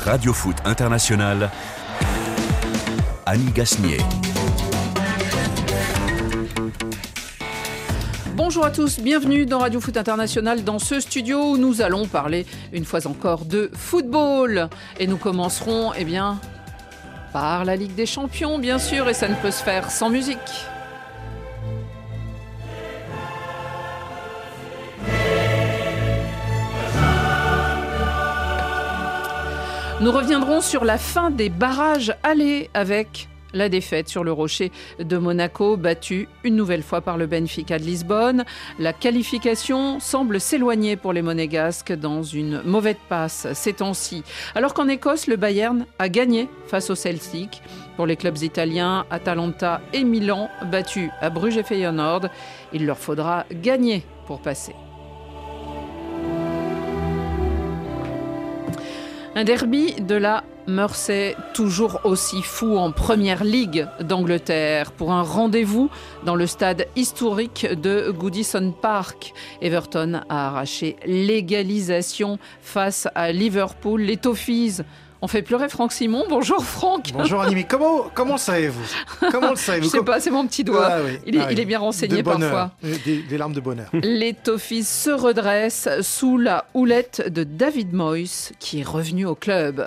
Radio Foot International, Annie Gasnier. Bonjour à tous, bienvenue dans Radio Foot International, dans ce studio où nous allons parler une fois encore de football. Et nous commencerons, par la Ligue des Champions, bien sûr, et ça ne peut se faire sans musique. Nous reviendrons sur la fin des barrages allés avec la défaite sur le rocher de Monaco, battu une nouvelle fois par le Benfica de Lisbonne. La qualification semble s'éloigner pour les Monégasques dans une mauvaise passe ces temps-ci. Alors qu'en Écosse, le Bayern a gagné face au Celtic. Pour les clubs italiens, Atalanta et Milan, battus à Bruges et Feyenoord, il leur faudra gagner pour passer. Un derby de la Mersey, toujours aussi fou en première ligue d'Angleterre, pour un rendez-vous dans le stade historique de Goodison Park. Everton a arraché l'égalisation face à Liverpool. Les Toffees ont fait pleurer Franck Simon. Bonjour Franck. Bonjour Annie, comment savez-vous? Comment le savez-vous? Je sais pas, c'est mon petit doigt. Ah, oui. Il est bien renseigné parfois. Des larmes de bonheur. Les Toffees se redressent sous la houlette de David Moyes, qui est revenu au club.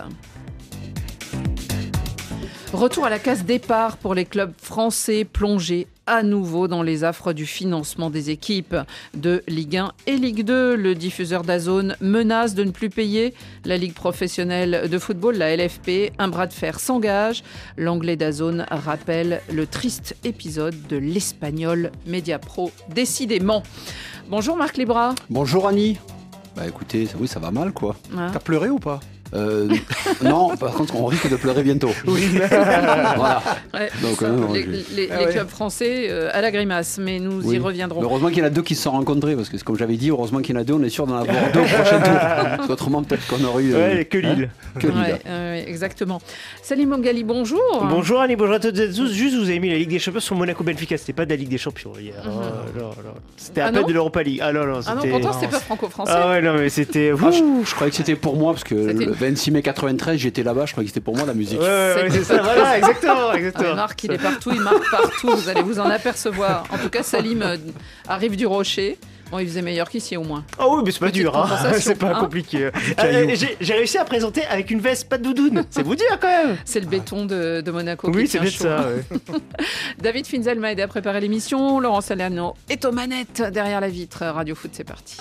Retour à la case départ pour les clubs français plongés à nouveau dans les affres du financement des équipes de Ligue 1 et Ligue 2. Le diffuseur DAZN menace de ne plus payer la Ligue professionnelle de football, la LFP. Un bras de fer s'engage. L'anglais DAZN rappelle le triste épisode de l'Espagnol Mediapro. Décidément. Bonjour Marc Libra. Bonjour Annie. Écoutez, oui, ça va mal quoi. Ah. T'as pleuré ou pas? Non, par contre, on risque de pleurer bientôt. Oui. Voilà. Ouais, donc, les clubs français à la grimace, mais nous y reviendrons. Mais heureusement qu'il y en a deux qui se sont rencontrés, parce que comme j'avais dit, heureusement qu'il y en a deux, on est sûr d'en avoir deux au prochain tour. Parce qu'autrement, peut-être qu'on aurait eu. Que Lille. Que Lille. Exactement. Salim Mongali, bonjour. Bonjour Annie, bonjour à toutes et à tous. Juste, vous avez mis la Ligue des Champions sur Monaco-Benfica. C'était pas de la Ligue des Champions hier. C'était à peine de l'Europa League. Non, pourtant, c'était pas franco-français. Ah ouais, non, mais c'était. Je croyais que c'était pour moi, parce que le 26 mai 93, j'étais là-bas, je croyais que c'était pour moi la musique. Ouais, c'est ça, voilà, exactement. Marc, il est partout, il marque partout, vous allez vous en apercevoir. En tout cas, Salim arrive du Rocher. Bon, il faisait meilleur qu'ici au moins. Ah oui, mais c'est pas dur, hein. C'est pas compliqué. J'ai réussi à présenter avec une veste, pas de doudoune. C'est vous dire quand même. C'est le béton de Monaco. Oui, qui c'est tient peut-être chaud. ça. Ouais. David Finzel m'a aidé à préparer l'émission. Laurent Salerno est aux manettes derrière la vitre. Radio Foot, c'est parti.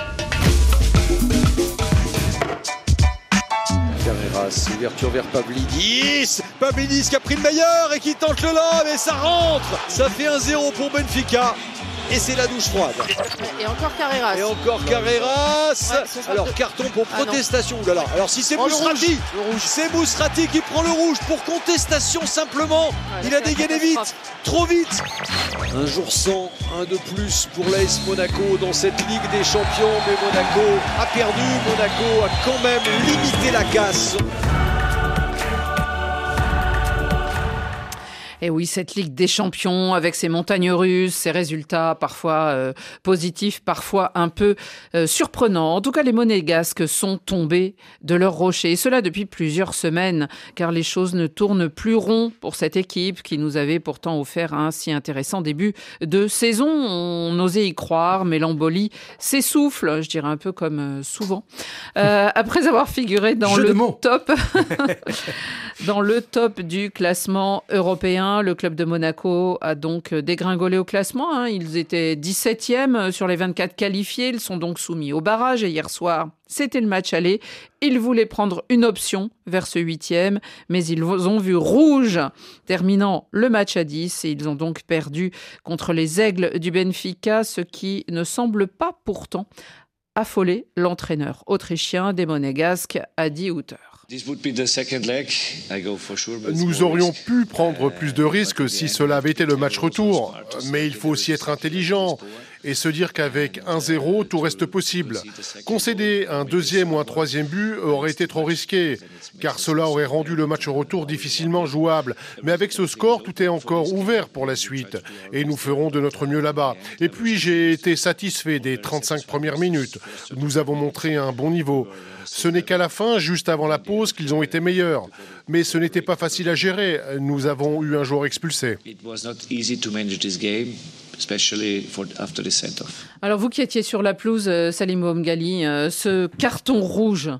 Carreras, ouverture vers Pavlidis qui a pris le meilleur et qui tente le lob et ça rentre. Ça fait 1-0 pour Benfica et c'est la douche froide. Et encore Carreras. Ouais, alors carton pour protestation. Ah alors si c'est Mousrati, c'est Mousrati qui prend le rouge pour contestation simplement. Il a dégainé vite, trop vite. Un jour sans, un de plus pour l'AS Monaco dans cette Ligue des Champions. Mais Monaco a perdu, Monaco a quand même limité la casse. Et oui, cette Ligue des Champions avec ses montagnes russes, ses résultats parfois positifs, parfois un peu surprenants. En tout cas, les Monégasques sont tombés de leur rocher. Et cela depuis plusieurs semaines, car les choses ne tournent plus rond pour cette équipe qui nous avait pourtant offert un si intéressant début de saison. On osait y croire, mais l'embolie s'essouffle, je dirais un peu comme souvent. Après avoir figuré dans dans le top du classement européen, le club de Monaco a donc dégringolé au classement. Ils étaient 17e sur les 24 qualifiés. Ils sont donc soumis au barrage. Et hier soir, c'était le match aller. Ils voulaient prendre une option vers ce 8e, mais ils ont vu rouge, terminant le match à 10. Et ils ont donc perdu contre les Aigles du Benfica, ce qui ne semble pas pourtant affoler l'entraîneur autrichien des Monégasques, Adi Hütter. Nous aurions pu prendre plus de risques si cela avait été le match retour, mais il faut aussi être intelligent. et se dire qu'avec 1-0, tout reste possible. Concéder un deuxième ou un troisième but aurait été trop risqué, car cela aurait rendu le match retour difficilement jouable. Mais avec ce score, tout est encore ouvert pour la suite, et nous ferons de notre mieux là-bas. Et puis, j'ai été satisfait des 35 premières minutes. Nous avons montré un bon niveau. Ce n'est qu'à la fin, juste avant la pause, qu'ils ont été meilleurs. Mais ce n'était pas facile à gérer. Nous avons eu un joueur expulsé. Alors vous qui étiez sur la pelouse, Salim Ouamgali, ce carton rouge,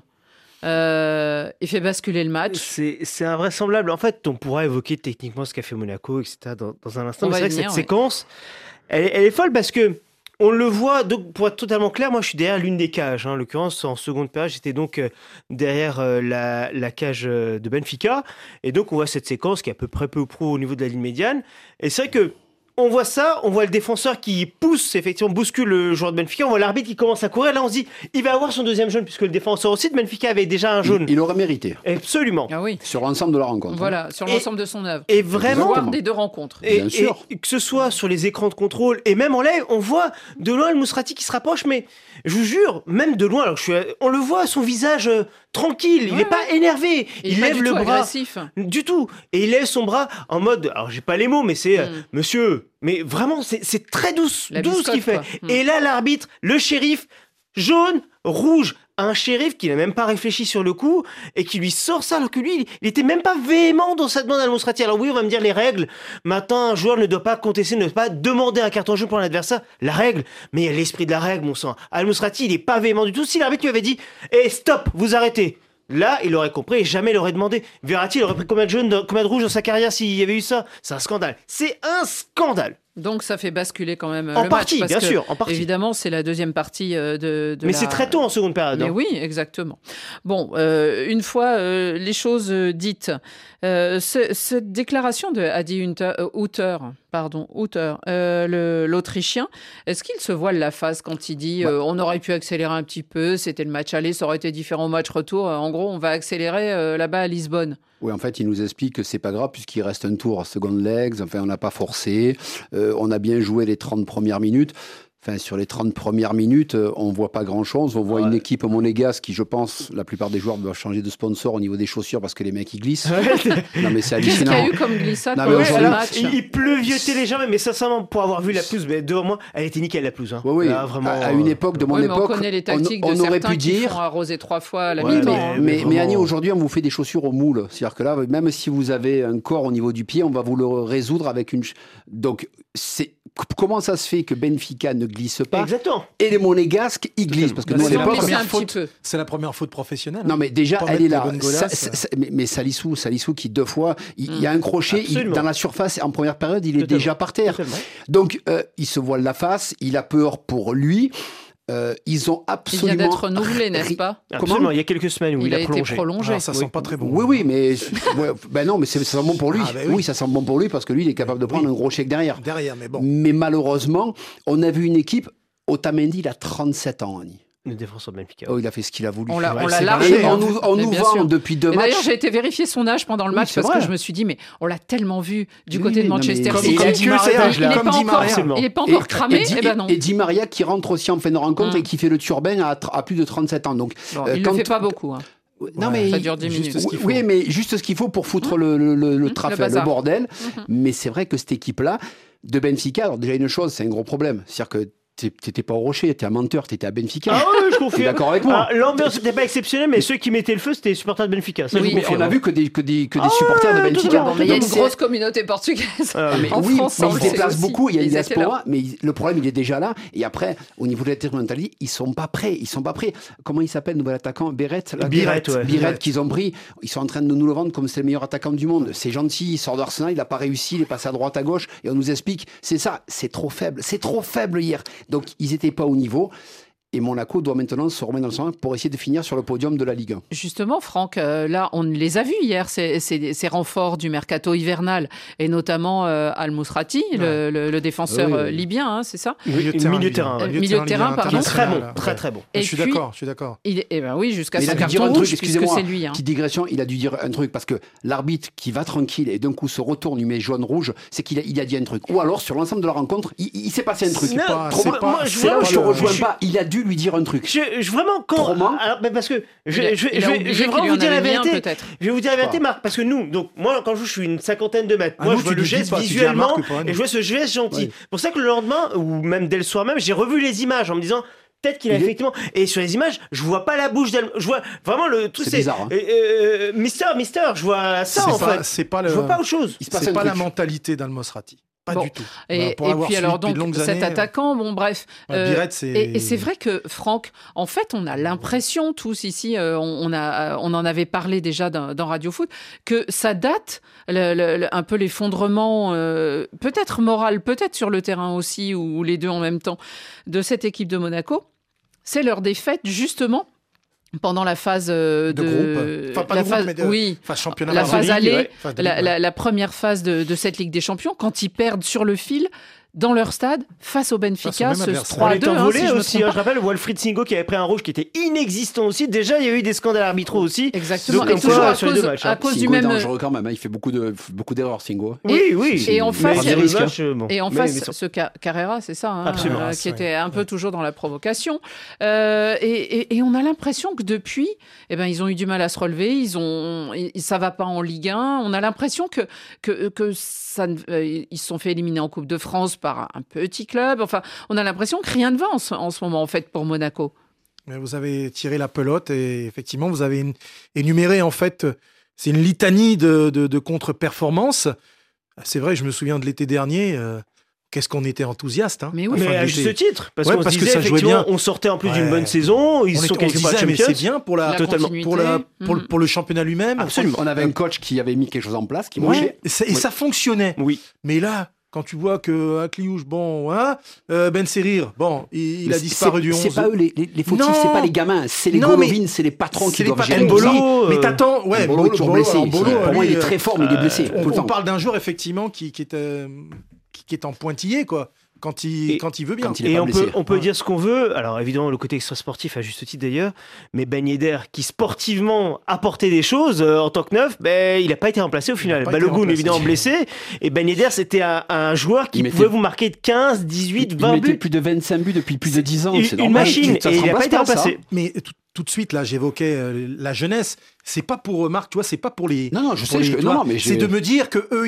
il fait basculer le match. C'est invraisemblable. En fait, on pourra évoquer techniquement ce qu'a fait Monaco, etc. dans un instant. Mais c'est vrai que cette séquence, elle est folle parce que on le voit, donc pour être totalement clair, moi je suis derrière l'une des cages. En l'occurrence, en seconde période, j'étais donc derrière la cage de Benfica. Et donc on voit cette séquence qui est à peu près peu ou prou au niveau de la ligne médiane. Et c'est vrai que on voit ça, on voit le défenseur qui pousse, effectivement, bouscule le joueur de Benfica. On voit l'arbitre qui commence à courir. Là, on se dit, il va avoir son deuxième jaune, puisque le défenseur aussi de Benfica avait déjà un jaune. Il aurait mérité. Absolument. Ah oui. Sur l'ensemble de la rencontre. Voilà, sur l'ensemble de son œuvre. Et vraiment. Voire des deux rencontres. Bien sûr. Et que ce soit sur les écrans de contrôle et même en live, on voit de loin le Mousrati qui se rapproche, mais je vous jure, même de loin, alors on le voit, son visage tranquille, il n'est pas énervé. Il lève le bras. Agressif. Du tout. Et il lève son bras en mode, alors j'ai pas les mots, mais c'est monsieur. Mais vraiment, c'est très douce ce qu'il fait. Et là, l'arbitre, le shérif, jaune, rouge, un shérif qui n'a même pas réfléchi sur le coup et qui lui sort ça, alors que lui, il était même pas véhément dans sa demande à Al-Mousrati. Alors oui, on va me dire les règles. Maintenant, un joueur ne doit pas contester, ne doit pas demander un carton jaune pour un adversaire. La règle, mais il y a l'esprit de la règle, mon sang. Al-Mousrati, il est pas véhément du tout. Si l'arbitre lui avait dit, stop, vous arrêtez. Là, il aurait compris et jamais il aurait demandé. Verratti, il aurait pris combien de rouges dans sa carrière s'il y avait eu ça? C'est un scandale. C'est un scandale. Donc ça fait basculer quand même en le partie, match. Bien sûr, en partie. Évidemment, c'est la deuxième partie de Mais c'est très tôt en seconde période. Mais oui, exactement. Bon, une fois les choses dites, cette déclaration de Adi Hütter, l'Autrichien, est-ce qu'il se voile la face quand il dit on aurait pu accélérer un petit peu, c'était le match aller, ça aurait été différent au match retour. En gros, on va accélérer là-bas à Lisbonne. Oui, en fait, il nous explique que c'est pas grave puisqu'il reste un tour second legs. Enfin, on n'a pas forcé. On a bien joué les 30 premières minutes. Enfin, sur les 30 premières minutes, on voit pas grand-chose. On voit une équipe monégasque qui, je pense, la plupart des joueurs doivent changer de sponsor au niveau des chaussures parce que les mecs, ils glissent. Non, mais c'est hallucinant. Qu'est-ce qu'il y a eu comme glissade dans le match? Il pleuviotait les jambes, mais sincèrement, pour avoir vu la pelouse, mais devant moi, elle était nickel, la pelouse. Hein. Oui, là, vraiment, à une époque, de mon époque, on connaît les tactiques on de aurait certains pu dire... qui font arroser 3 fois à la mi-temps. Mais Annie, aujourd'hui, on vous fait des chaussures au moule. C'est-à-dire que là, même si vous avez un corps au niveau du pied, on va vous le résoudre avec une... Donc, comment ça se fait que Benfica ne glisse pas? Exactement. Et les monégasques, ils glissent. Parce que nous, à l'époque, c'est la première faute professionnelle. Non, mais déjà, elle est là. Mais Salissou qui 2 fois, il y a un crochet dans la surface. En première période, il est déjà par terre. Donc, il se voile la face. Il a peur pour lui. Ils ont absolument... Il vient d'être renouvelé, n'est-ce pas? Absolument, il y a quelques semaines où il a été prolongé. Ça sent pas très bon. Oui, mais... non, mais ça sent bon pour lui. Oui, ça sent bon pour lui parce que lui, il est capable de prendre un gros chèque derrière. Mais bon. Mais malheureusement, on a vu une équipe... Otamendi, il a 37 ans, Annie. Le défenseur de Benfica. Oh, il a fait ce qu'il a voulu. On l'a largé. On nous vend depuis 2 matchs. D'ailleurs, j'ai été vérifier son âge pendant le match parce que je me suis dit, mais on l'a tellement vu du côté de Manchester City. Il n'est pas encore cramé. Et Di Maria qui rentre aussi en fin de rencontre et qui fait le turbin à plus de 37 ans. Donc, il ne le fait pas beaucoup. Non, mais ça dure 10 minutes. Oui, mais juste ce qu'il faut pour foutre le trafic, le bordel. Mais c'est vrai que cette équipe-là, de Benfica, alors déjà une chose, c'est un gros problème. C'est-à-dire que t'étais pas au Rocher, t'étais un menteur, t'étais à Benfica. Ah oui, je confirme. T'es d'accord avec moi? L'ambiance n'était pas exceptionnelle, mais ceux qui mettaient le feu, c'était les supporters de Benfica. Ça, oui, on a vu que des supporters de Benfica. Mais il y a une grosse communauté portugaise. En France, mais ils se déplacent beaucoup, il y a une diaspora, mais le problème, il est déjà là. Et après, au niveau de la mentalité, ils sont pas prêts. Comment il s'appelle, nouvel attaquant? Biret, qu'ils ont pris. Ils sont en train de nous le vendre comme c'est le meilleur attaquant du monde. C'est gentil, il sort d'Arsenal, il n'a pas réussi, il est passé à droite, à gauche, et on nous explique, c'est ça, c'est trop faible hier. Donc, ils n'étaient pas au niveau. Et Monaco doit maintenant se remettre dans le sang pour essayer de finir sur le podium de la Ligue 1. Justement, Franck, là, on les a vus hier, ces renforts du mercato hivernal, et notamment Al-Mousrati, le défenseur libyen, hein, c'est ça ? Milieu de terrain. Milieu de terrain, pardon. Très bon, très bon. Je suis d'accord. Oui, jusqu'à son carton carton rouge, puisque c'est lui. Petite digression, il a dû dire un truc, parce que l'arbitre qui va tranquille et d'un coup se retourne, il met jaune-rouge, c'est qu'il a dit un truc. Ou alors, sur l'ensemble de la rencontre, il s'est passé un truc. Je te rejoins pas, il a dû lui dire un truc. Vraiment, parce que je vais vraiment vous dire la vérité. Je vais vous dire la vérité, Marc, parce que nous, donc moi, quand je suis une cinquantaine de mètres, moi je vois le geste visuellement et je vois ce geste gentil. Pour ça que le lendemain, ou même dès le soir même, j'ai revu les images en me disant. Peut-être qu'il a effectivement. Et sur les images, je vois pas la bouche d'El. Je vois vraiment le truc. C'est bizarre. Mister, je vois ça en fait. Je vois pas autre chose. C'est pas la mentalité d'Al-Mousrati. Pas du tout. Et puis alors donc cet attaquant, bref. Et c'est vrai que Franck, en fait, on a l'impression tous ici, on en avait parlé déjà dans Radio Foot, que ça date un peu l'effondrement, peut-être moral, peut-être sur le terrain aussi, ou les deux en même temps, de cette équipe de Monaco. C'est leur défaite justement. Pendant la phase de groupe, enfin pas de groupe, mais de championnat, la phase allée, la première phase de cette Ligue des Champions, quand ils perdent sur le fil dans leur stade face au Benfica, ce 3-2. Je rappelle Wilfried Singo qui avait pris un rouge qui était inexistant aussi. Déjà, il y a eu des scandales arbitraux aussi. Exactement. Et toujours à cause du même. Singo est dangereux quand même. Il fait beaucoup d'erreurs, Singo. Oui. Et en face, ce Carrera, c'est ça, qui était un peu toujours dans la provocation. Et on a l'impression que depuis, ils ont eu du mal à se relever. Ça va pas en Ligue 1. On a l'impression que ils se sont fait éliminer en Coupe de France par un petit club. Enfin, on a l'impression que rien ne va en ce moment, en fait, pour Monaco. Vous avez tiré la pelote et effectivement, vous avez énuméré, en fait, c'est une litanie de contre-performances. C'est vrai, je me souviens de l'été dernier, qu'est-ce qu'on était enthousiaste. Mais oui, mais à juste titre, parce qu'on se disait, ça jouait bien. On sortait en plus d'une bonne saison, ils se sont qualifiés pour la Champions. C'est bien pour pour le championnat lui-même. Absolument. On avait un coach qui avait mis quelque chose en place, qui marchait. Et ça fonctionnait. Oui. Mais là, quand tu vois que Akliouche, Ben Serir, il a disparu du 11. C'est pas eux les fautifs, c'est pas les gamins, c'est les Golovin, c'est les patrons qui doivent gérer. Mais t'attends, Mbolo est toujours blessé. Pour moi, il est très fort, mais il est blessé. On parle d'un joueur effectivement qui est en pointillé, quoi. Quand il veut bien. Et on peut dire ce qu'on veut. Alors évidemment, le côté extra-sportif, à juste titre d'ailleurs, mais Ben Yedder, qui sportivement apportait des choses en tant que neuf, il n'a pas été remplacé au final. Balogun, évidemment, blessé. Et Ben Yedder, c'était un joueur qui pouvait vous marquer de 15, 18, 20 buts. Il mettait plus de 25 buts depuis plus de 10 ans. C'est une machine. Et il n'a pas été remplacé. Mais tout de suite, là, j'évoquais la jeunesse. C'est pas pour Marc, tu vois, c'est pas pour les. Non, je sais. C'est de me dire que eux,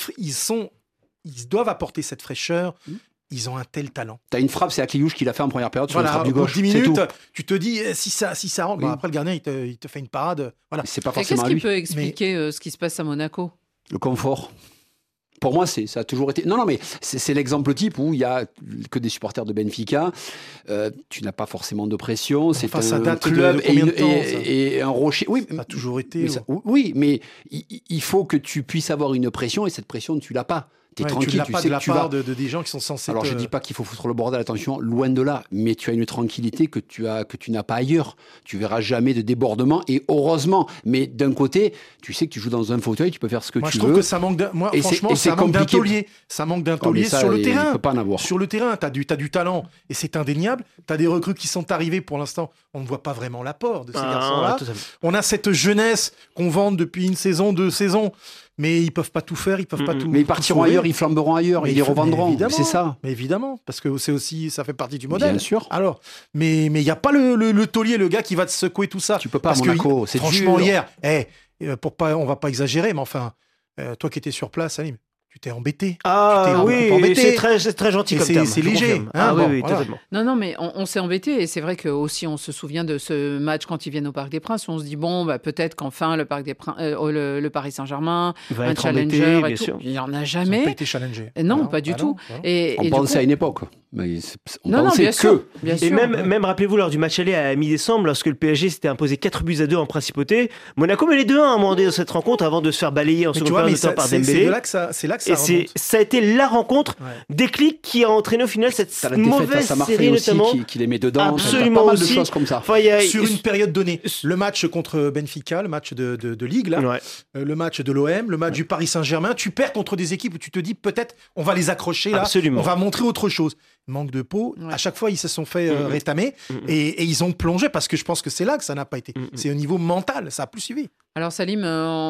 ils doivent apporter cette fraîcheur. Ils ont un tel talent. T'as une frappe, c'est Akliouche qui l'a fait en première période sur une frappe du gauche. 10 minutes, tu te dis, si ça rentre, après le gardien, il te fait une parade. Voilà. C'est pas forcément lui. Qu'est-ce qui peut expliquer ce qui se passe à Monaco ? Le confort. Pour moi, ça a toujours été. Non, mais c'est l'exemple type où il y a que des supporters de Benfica. Tu n'as pas forcément de pression. C'est un club et un rocher. Oui, ça a toujours été. Oui, mais il faut que tu puisses avoir une pression et cette pression, tu l'as pas. T'es tranquille, tu sais que tu vas. De des gens qui sont censés. Alors je dis pas qu'il faut foutre le bordel, attention, loin de là, mais tu as une tranquillité que tu n'as pas ailleurs. Tu verras jamais de débordement et heureusement. Mais d'un côté, tu sais que tu joues dans un fauteuil, tu peux faire ce que tu veux. Moi je trouve que ça manque ça manque d'un taulier. Ça manque d'un taulier sur le terrain. Il peut pas en avoir. Sur le terrain, t'as du talent et c'est indéniable. T'as des recrues qui sont arrivées pour l'instant. On ne voit pas vraiment l'apport de ces garçons-là. On a cette jeunesse qu'on vend depuis une saison, 2 saisons. Mais ils peuvent pas tout faire, ils peuvent pas tout. Mais ils partiront ailleurs, ils flamberont ailleurs, ils les revendront. C'est ça. Mais évidemment, parce que c'est aussi, ça fait partie du modèle. Bien sûr. Alors, mais il y a pas le taulier, le gars qui va te secouer tout ça. Tu peux pas à Monaco, c'est franchement hier. On va pas exagérer, mais enfin, toi qui étais sur place, Salim. Tu t'es embêté. C'est très gentil comme terme. C'est léger. Oui, totalement. Non, mais on s'est embêté et c'est vrai que aussi on se souvient de ce match quand ils viennent au Parc des Princes où on se dit peut-être qu'enfin le Parc des Princes, le Paris Saint-Germain, un challenger et tout. Il n'y en a jamais. Ils n'ont pas été challengés. Non, pas du tout. On pensait à une époque. Mais bien sûr. Et même rappelez-vous lors du match aller à mi-décembre, lorsque le PSG s'était imposé 4-2 en principauté, Monaco met les 2-1 à un moment donné dans cette rencontre avant de se faire balayer en seconde période par Dembélé. C'est là que Et ça a été la rencontre déclic qui a entraîné au final cette mauvaise série notamment. Qui les met dedans. Absolument, pas mal aussi. de choses comme ça. Sur une période donnée, le match contre Benfica, le match de Ligue, là, le match de l'OM, le match du Paris Saint-Germain, tu perds contre des équipes où tu te dis peut-être on va les accrocher là, on va montrer autre chose. Manque de peau, à chaque fois ils se sont fait rétamer et ils ont plongé parce que je pense que c'est là que ça n'a pas été. C'est au niveau mental, ça a plus suivi. Alors Salim,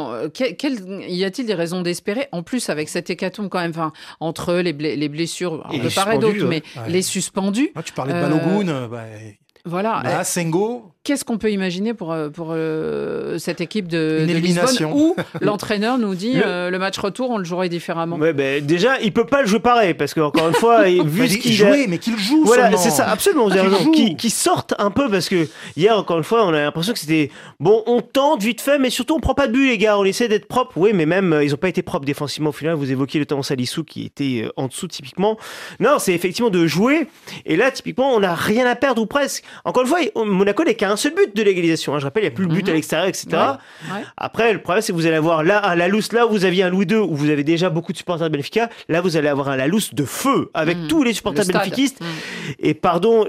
y a-t-il des raisons d'espérer, en plus avec cette hécatombe quand même, entre les blessures, de part et d'autre, mais les suspendus. Tu parlais de Balogun, voilà. Sengo. Qu'est-ce qu'on peut imaginer pour cette équipe de Lisbonne où l'entraîneur nous dit le match retour, on le jouerait différemment. Déjà, il peut pas le jouer pareil parce qu'encore une fois, vu ce qu'il jouait, mais qu'il joue. Voilà, c'est ça, absolument. Vous avez raison. Qui sortent un peu parce que hier, encore une fois, on a l'impression que c'était bon, on tente vite fait, mais surtout on prend pas de but, les gars. On essaie d'être propre. Oui, mais même ils ont pas été propres défensivement au final. Vous évoquiez notamment Salissou qui était en dessous typiquement. Non, c'est effectivement de jouer. Et là, typiquement, on n'a rien à perdre ou presque. Encore une fois, Monaco n'est qu'à un seul but de l'égalisation. Je rappelle, il n'y a plus le but à l'extérieur, etc. Après, le problème, c'est que vous allez avoir là un Lalous, là où vous aviez un Louis II, où vous avez déjà beaucoup de supporters de Benfica. Là, vous allez avoir un Lalous de feu avec tous les supporters benfiquistes. Et pardon,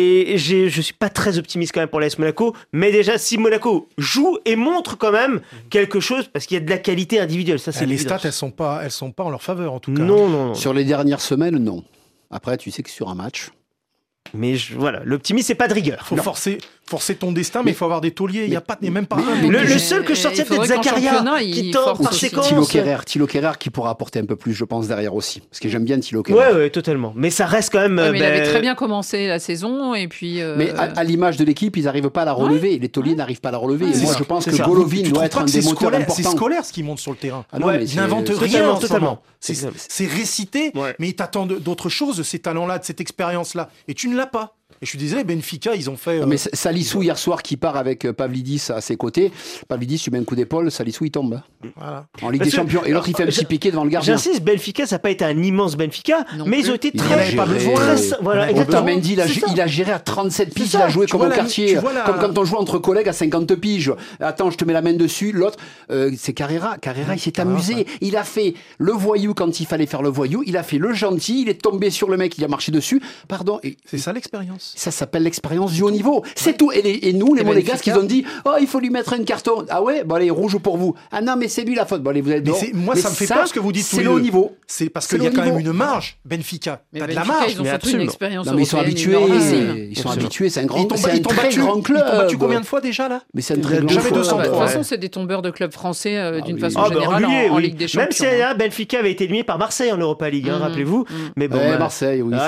je suis pas très optimiste quand même pour l'AS Monaco, mais déjà, si Monaco joue et montre quand même quelque chose, parce qu'il y a de la qualité individuelle, ça c'est les stats, elles sont pas en leur faveur en tout cas. Non. Sur les dernières semaines, non. Après, tu sais que sur un match. Mais voilà, l'optimisme, c'est pas de rigueur. Il faut forcer ton destin, mais il faut avoir des tauliers. Il n'y a pas même pas un. Le seul que je sortais, peut-être Zakaria, qui tente par séquence. Thilo Kehrer qui pourra apporter un peu plus, je pense, derrière aussi. Parce que j'aime bien Thilo Kehrer. Ouais, totalement. Mais ça reste quand même. Mais il avait très bien commencé la saison. Et puis, mais à l'image de l'équipe, ils n'arrivent pas à la relever. Les tauliers n'arrivent pas à la relever. Et moi, je pense que Golovin doit être un des moteurs importants. C'est scolaire ce qui monte sur le terrain. Ils n'inventent rien. Totalement. C'est récité, mais ils t'attendent d'autres choses, ces talents-là, de cette expérience-là. Et tu ne l'as pas. Et je suis désolé, Benfica, ils ont fait. Mais Salissou, hier soir, qui part avec Pavlidis à ses côtés. Pavlidis, tu mets un coup d'épaule, Salissou, il tombe. Voilà. En Ligue des Champions. Et l'autre, il fait un petit piqué devant le gardien. J'insiste, Benfica, ça n'a pas été un immense Benfica, mais ils ont été très. Voilà, exactement. Mendy, il a géré à 37 piges, il a joué comme au quartier. Comme quand on joue entre collègues à 50 piges. Attends, je te mets la main dessus. L'autre, c'est Carrera. Carrera, il s'est amusé. Il a fait le voyou quand il fallait faire le voyou. Il a fait le gentil. Il est tombé sur le mec, il a marché dessus. Pardon. C'est ça l'expérience. Ça s'appelle l'expérience du haut niveau. C'est tout. Et nous, les Monégasques, ils ont dit il faut lui mettre un carton. Ah ouais, bon allez, rouge pour vous. Ah non, mais c'est lui la faute. Bon allez, vous êtes dehors. Moi, ça me fait peur ce que vous dites tous les deux. C'est le haut niveau. C'est parce qu'il y a quand même une marge. Benfica, t'as de la marge. Ils ont surtout une expérience européenne. Ils sont habitués. Ils sont habitués. C'est un très grand club. Ils t'ont battu combien de fois déjà là? Mais c'est un très grand club. De toute façon, c'est des tombeurs de clubs français d'une façon générale en Ligue des Champions. Même si Benfica avait été éliminé par Marseille en Europa League, rappelez-vous. Mais bon, Marseille, oui.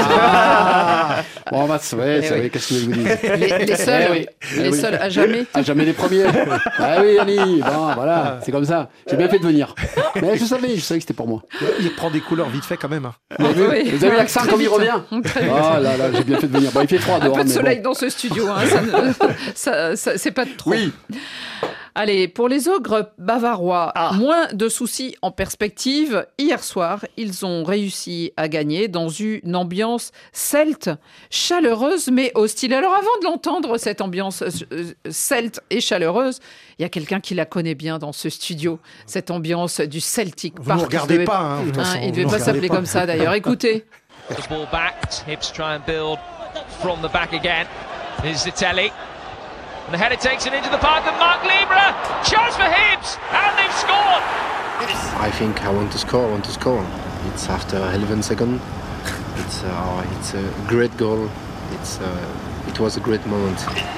Bon, c'est vrai. Qu'est-ce que je vous dis? Les seuls à jamais. À jamais les premiers. Ah oui, Annie. Bon, voilà, c'est comme ça. J'ai bien fait de venir. Mais je savais que c'était pour moi. Il prend des couleurs vite fait quand même. Vous avez vu l'accent comme il revient? Oh là là, j'ai bien fait de venir. Bon, il fait froid dehors. Un peu de soleil dans ce studio, c'est pas de trop. Oui. Allez, pour les ogres bavarois, moins de soucis en perspective. Hier soir, ils ont réussi à gagner dans une ambiance celte, chaleureuse mais hostile. Alors avant de l'entendre, cette ambiance celte et chaleureuse, il y a quelqu'un qui la connaît bien dans ce studio, cette ambiance du Celtic Park. Vous ne regardez pas, de toute façon. Il ne devait pas s'appeler comme ça d'ailleurs. Écoutez. The ball back, Hibs try and build from the back again. Here's Zitelli. And the header takes it into the park and Mark Libra. Chance for Hibs, and they've scored. I think I want to score. It's after 11 seconds. It's a great goal. It was a great moment.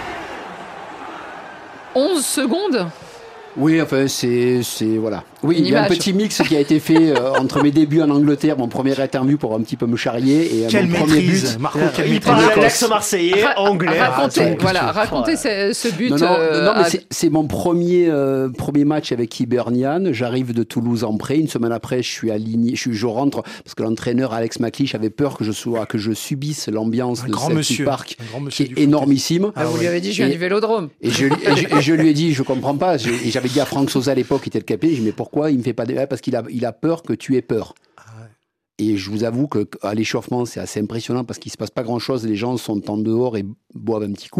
11 secondes. Oui, enfin, c'est voilà. Oui, il y a un petit mix qui a été fait entre mes débuts en Angleterre, mon premier interview pour un petit peu me charrier, et mon premier but. Marco, quelle il parle à l'accent marseillais, anglais. Racontez ce but. Non, mais c'est mon premier match avec Hibernian. J'arrive de Toulouse en prêt. Une semaine après, je suis aligné. Je rentre parce que l'entraîneur Alex McLeish avait peur que je subisse l'ambiance de Celtic Park, qui est énormissime. Vous lui avez dit, je viens du Vélodrome. Et je lui ai dit, je comprends pas. Et j'avais dit à Franck Sosa à l'époque, qui était le capitaine, je dis mais pourquoi il me fait pas parce qu'il a peur que tu aies peur. Et je vous avoue qu'à l'échauffement, c'est assez impressionnant parce qu'il se passe pas grand chose. Les gens sont en dehors et boivent un petit coup.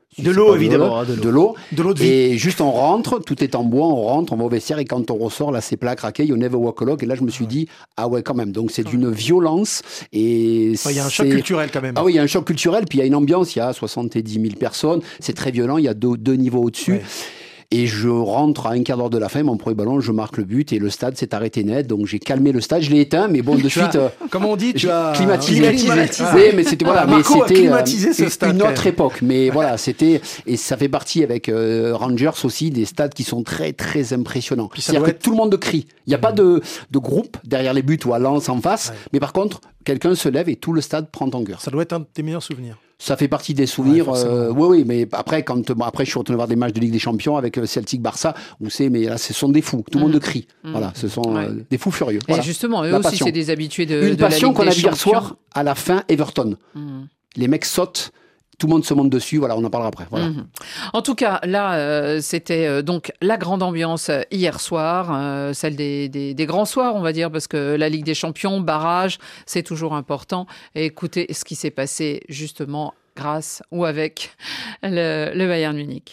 De l'eau, évidemment. De l'eau. De l'eau de vie. Et juste, on rentre, tout est en bois, on rentre, on va au vestiaire, et quand on ressort, là, c'est plat à craquer, you never walk alone. Et là, je me suis dit, ah ouais, quand même. Donc, c'est d'une violence. Et il y a un choc culturel, quand même. Ah oui, il y a un choc culturel, puis il y a une ambiance, il y a 70 000 personnes, c'est très violent, il y a deux niveaux au-dessus. Ouais. Et je rentre à un quart d'heure de la fin, mon premier ballon, je marque le but et le stade s'est arrêté net. Donc j'ai calmé le stade, je l'ai éteint, mais bon, de suite. Comment on dit, tu as climatisé. Oui, mais c'était voilà, mais c'était une autre époque. Mais voilà, c'était et ça fait partie avec Rangers aussi des stades qui sont très très impressionnants. C'est-à-dire que tout le monde crie. Il n'y a pas de groupe derrière les buts ou à Lens en face, mais par contre, quelqu'un se lève et tout le stade prend en cœur. Ça doit être un de tes meilleurs souvenirs. Ça fait partie des souvenirs. Oui, mais après, après, je suis retourné voir des matchs de Ligue des Champions avec Celtic-Barça, mais là, ce sont des fous. Tout le monde crie. Voilà, ce sont des fous furieux. Et voilà. Justement, eux aussi, c'est des habitués de la Ligue des Champions. Une passion qu'on a vu hier soir, à la fin, Everton. Les mecs sautent. Tout le monde se monte dessus, voilà, on en parlera après. Voilà. En tout cas, là, c'était donc la grande ambiance hier soir, celle des grands soirs, on va dire, parce que la Ligue des Champions, barrage, c'est toujours important. Et écoutez ce qui s'est passé justement grâce ou avec le Bayern Munich.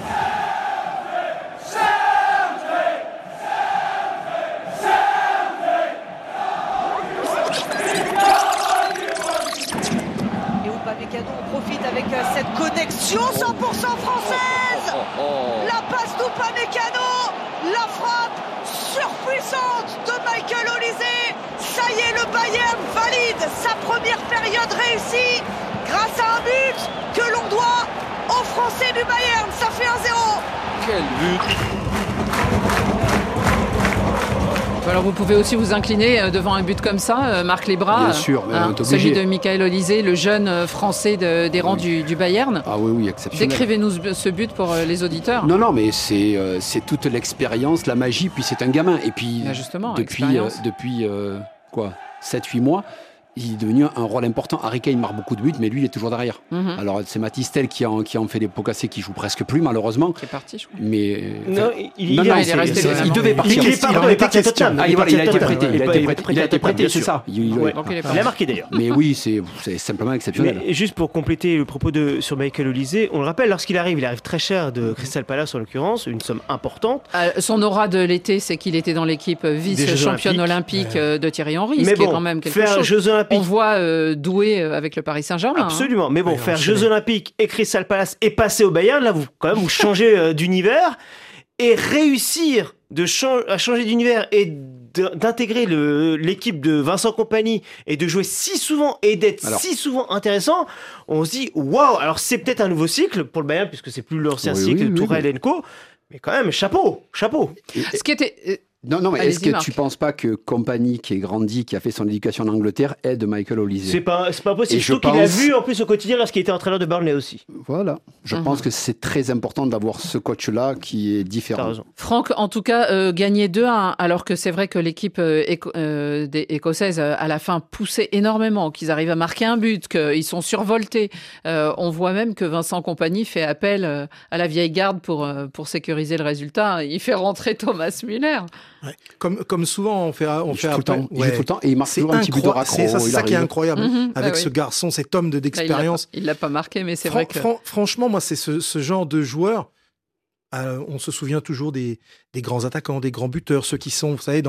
Avec cette connexion 100% française. La passe d'Upamecano, la frappe surpuissante de Michael Olise. Ça y est, le Bayern valide sa première période réussie grâce à un but que l'on doit aux Français du Bayern. Ça fait 1-0. Quel but! Alors vous pouvez aussi vous incliner devant un but comme ça, Marc Lebras. Bien sûr, celui de Michael Olise, le jeune français des rangs du Bayern. Ah oui, exceptionnel. Décrivez-nous ce but pour les auditeurs. Non, mais c'est toute l'expérience, la magie, puis c'est un gamin. Et puis justement, depuis 7-8 mois, il est devenu un rôle important. Harry Kane marque beaucoup de buts, mais lui, il est toujours derrière. Alors, c'est Mathys Tel qui en fait des pots cassés, qui joue presque plus, malheureusement. Qui est parti, je crois. Mais non, il est resté. Il devait partir. Il est parti à Tottenham. Il a été prêté. C'est ça. Il a marqué d'ailleurs. Mais oui, c'est simplement exceptionnel. Mais juste pour compléter le propos sur Michael Olise, on le rappelle, lorsqu'il arrive, il arrive très cher de Crystal Palace en l'occurrence, une somme importante. Son aura de l'été, c'est qu'il était dans l'équipe vice-championne olympique de Thierry Henry, ce qui est quand même quelque chose. Jeux Olympiques. On voit doué avec le Paris Saint-Germain. Absolument, mais bon, faire Jeux Olympiques et Crystal Palace et passer au Bayern, là, vous changez d'univers et réussir à changer d'univers et d'intégrer l'équipe de Vincent Kompany et de jouer si souvent et d'être si souvent intéressant, on se dit waouh. Alors c'est peut-être un nouveau cycle pour le Bayern puisque c'est plus l'ancien cycle de Tourelle et Co. Mais quand même, chapeau. Ce qui était Non, mais est-ce que tu ne penses pas que Kompany, qui est grandi, qui a fait son éducation en Angleterre, aide Michael Olise? C'est pas possible. Je trouve qu'il a vu en plus au quotidien lorsqu'il était entraîneur de Burnley aussi. Voilà. Je pense que c'est très important d'avoir ce coach-là qui est différent. Franck, en tout cas, gagner 2-1, alors que c'est vrai que l'équipe écossaise, à la fin, poussait énormément, qu'ils arrivent à marquer un but, qu'ils sont survoltés. On voit même que Vincent Kompany fait appel à la vieille garde pour sécuriser le résultat. Il fait rentrer Thomas Müller. Ouais. Comme souvent, on fait tout le temps. Il joue tout le temps et il marque toujours un petit but de raccro. C'est ça qui est incroyable avec ce garçon, cet homme d'expérience. Il l'a pas marqué, mais c'est vrai que... Franchement, moi, c'est ce genre de joueur. On se souvient toujours des grands attaquants, des grands buteurs, ceux qui sont, vous savez,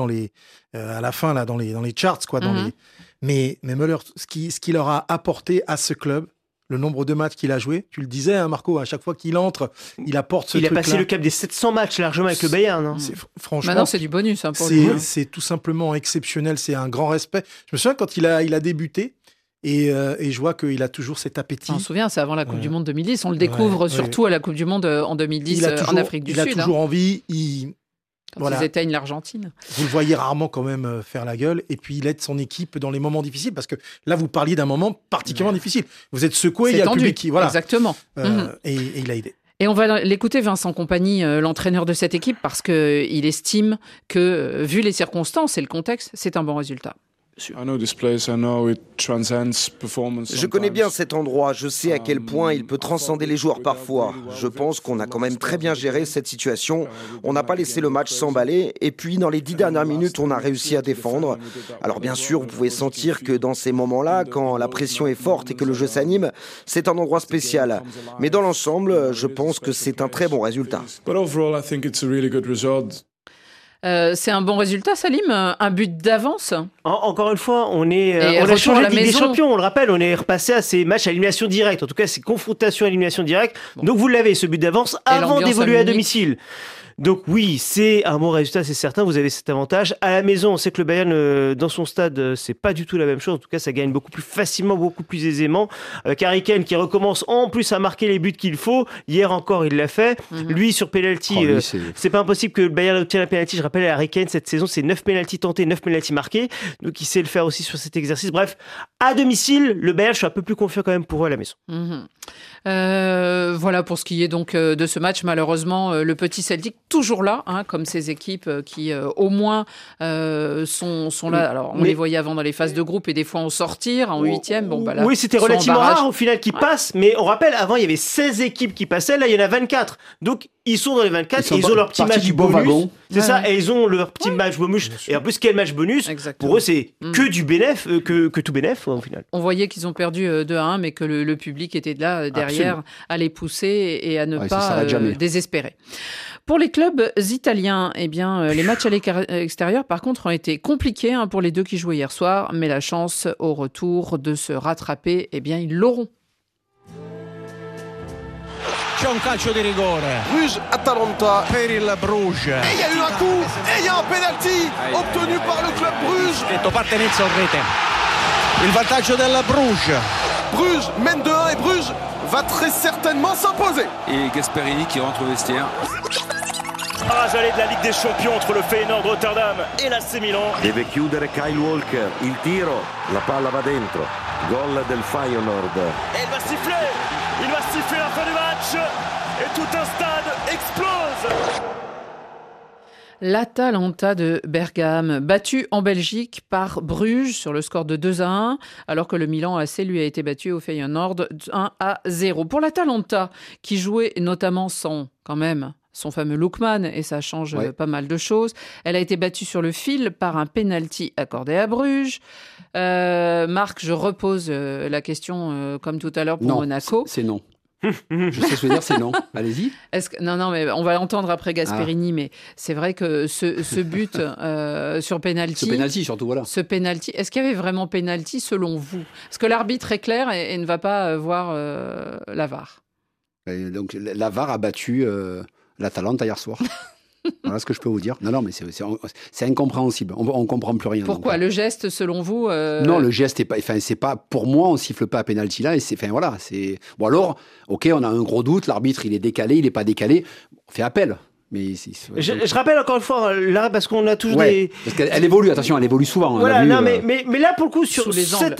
à la fin, là, dans les charts, quoi. Mais Müller, ce qui leur a apporté à ce club, le nombre de matchs qu'il a joué, tu le disais, hein, Marco, à chaque fois qu'il entre, il apporte ce truc-là. Il a passé le cap des 700 matchs largement avec le Bayern. Hein. Franchement, maintenant, c'est du bonus. Hein, pour lui. C'est tout simplement exceptionnel, c'est un grand respect. Je me souviens quand il a débuté, et je vois qu'il a toujours cet appétit. On se souvient, c'est avant la Coupe du Monde 2010. On le découvre surtout à la Coupe du Monde en 2010 en Afrique du Sud. Il a toujours envie. Quand ils éteignent l'Argentine. Vous le voyez rarement quand même faire la gueule. Et puis, il aide son équipe dans les moments difficiles. Parce que là, vous parliez d'un moment particulièrement difficile. Vous êtes secoué, il y a le public qui... Voilà. Exactement. Et il a aidé. Et on va l'écouter, Vincent Kompany, l'entraîneur de cette équipe, parce qu'il estime que, vu les circonstances et le contexte, c'est un bon résultat. Je connais bien cet endroit, je sais à quel point il peut transcender les joueurs parfois. Je pense qu'on a quand même très bien géré cette situation. On n'a pas laissé le match s'emballer et puis dans les 10 dernières minutes, on a réussi à défendre. Alors bien sûr, vous pouvez sentir que dans ces moments-là, quand la pression est forte et que le jeu s'anime, c'est un endroit spécial. Mais dans l'ensemble, je pense que c'est un très bon résultat. C'est un bon résultat, Salim, un but d'avance. Encore une fois, on a changé de Ligue des Champions, on le rappelle, on est repassé à ces matchs à élimination directe, en tout cas ces confrontations à élimination directe. Bon. Donc vous l'avez, ce but d'avance, avant d'évoluer à domicile. Donc oui, c'est un bon résultat, c'est certain, vous avez cet avantage. À la maison, on sait que le Bayern, dans son stade, c'est pas du tout la même chose. En tout cas, ça gagne beaucoup plus facilement, beaucoup plus aisément. Avec Harry Kane qui recommence en plus à marquer les buts qu'il faut. Hier encore, il l'a fait. Lui, sur penalty, c'est pas impossible que le Bayern obtienne un penalty. Je rappelle, Harry Kane, cette saison, c'est 9 penalty tentés, 9 penalty marqués. Donc il sait le faire aussi sur cet exercice. Bref, à domicile, le Bayern, je suis un peu plus confiant quand même pour eux à la maison. Voilà pour ce qui est donc de ce match. Malheureusement, le petit Celtic toujours là, comme ces équipes qui au moins sont là. Alors on les voyait avant dans les phases de groupe et des fois en sortir en huitième. Bon, bah là, oui, c'était relativement rare au final qui passent. Mais on rappelle, avant il y avait 16 équipes qui passaient, là il y en a 24. Donc ils sont dans les 24 et ils ont leur petit match bonus. C'est ça, et ils ont leur petit match bonus. Et en plus, quel match bonus? Exactement. Pour eux, c'est que du bénéf, que tout bénéf au final. On voyait qu'ils ont perdu 2-1, mais que le public était là derrière à les pousser et à ne pas désespérer. Pour les clubs italiens, eh bien, les matchs à l'extérieur, par contre, ont été compliqués pour les deux qui jouaient hier soir, mais la chance au retour de se rattraper, eh bien, ils l'auront. C'è un calcio di rigore. Bruges-Atalanta per il Bruges. Et il y a eu un coup, et il y a un penalty obtenu par le club Bruges. Detto parte inizio in rete. Il vantaggio del Bruges. Bruges mène 2-1 et Bruges va très certainement s'imposer. Et Gasperini qui rentre au vestiaire. Paragé de la Ligue des Champions entre le Feyenoord Rotterdam et l'AC Milan. Deve chiudere Kyle Walker, il tiro, la palla va dentro, gol del Feyenoord. Et il va siffler la fin du match et tout un stade explose. L'Atalanta de Bergame, battu en Belgique par Bruges sur le score de 2-1, alors que le Milan AC lui a été battu au Feyenoord 1-0. Pour l'Atalanta, qui jouait notamment son fameux Lookman, et ça change pas mal de choses. Elle a été battue sur le fil par un penalty accordé à Bruges. Marc, je repose la question comme tout à l'heure pour Monaco. C'est non. Je sais ce que je veux dire, c'est non. Allez-y. Non, mais on va l'entendre après Gasperini, mais c'est vrai que ce but sur penalty. Ce penalty, surtout, voilà. Ce penalty, est-ce qu'il y avait vraiment penalty selon vous? Parce que l'arbitre est clair et ne va pas voir la VAR. Donc la VAR a battu l'Atalanta hier soir. Voilà ce que je peux vous dire. Non, mais c'est incompréhensible. On ne comprend plus rien. Pourquoi le geste, selon vous Non, le geste est pas. Enfin, c'est pas. Pour moi, on siffle pas à penalty là. Et c'est. Enfin voilà. C'est. Bon alors, ok, on a un gros doute. L'arbitre, il est décalé, il est pas décalé. On fait appel. Mais je rappelle encore une fois là parce qu'on a toujours des. Parce qu'elle évolue. Attention, elle évolue souvent. Voilà. Mais là pour le coup sur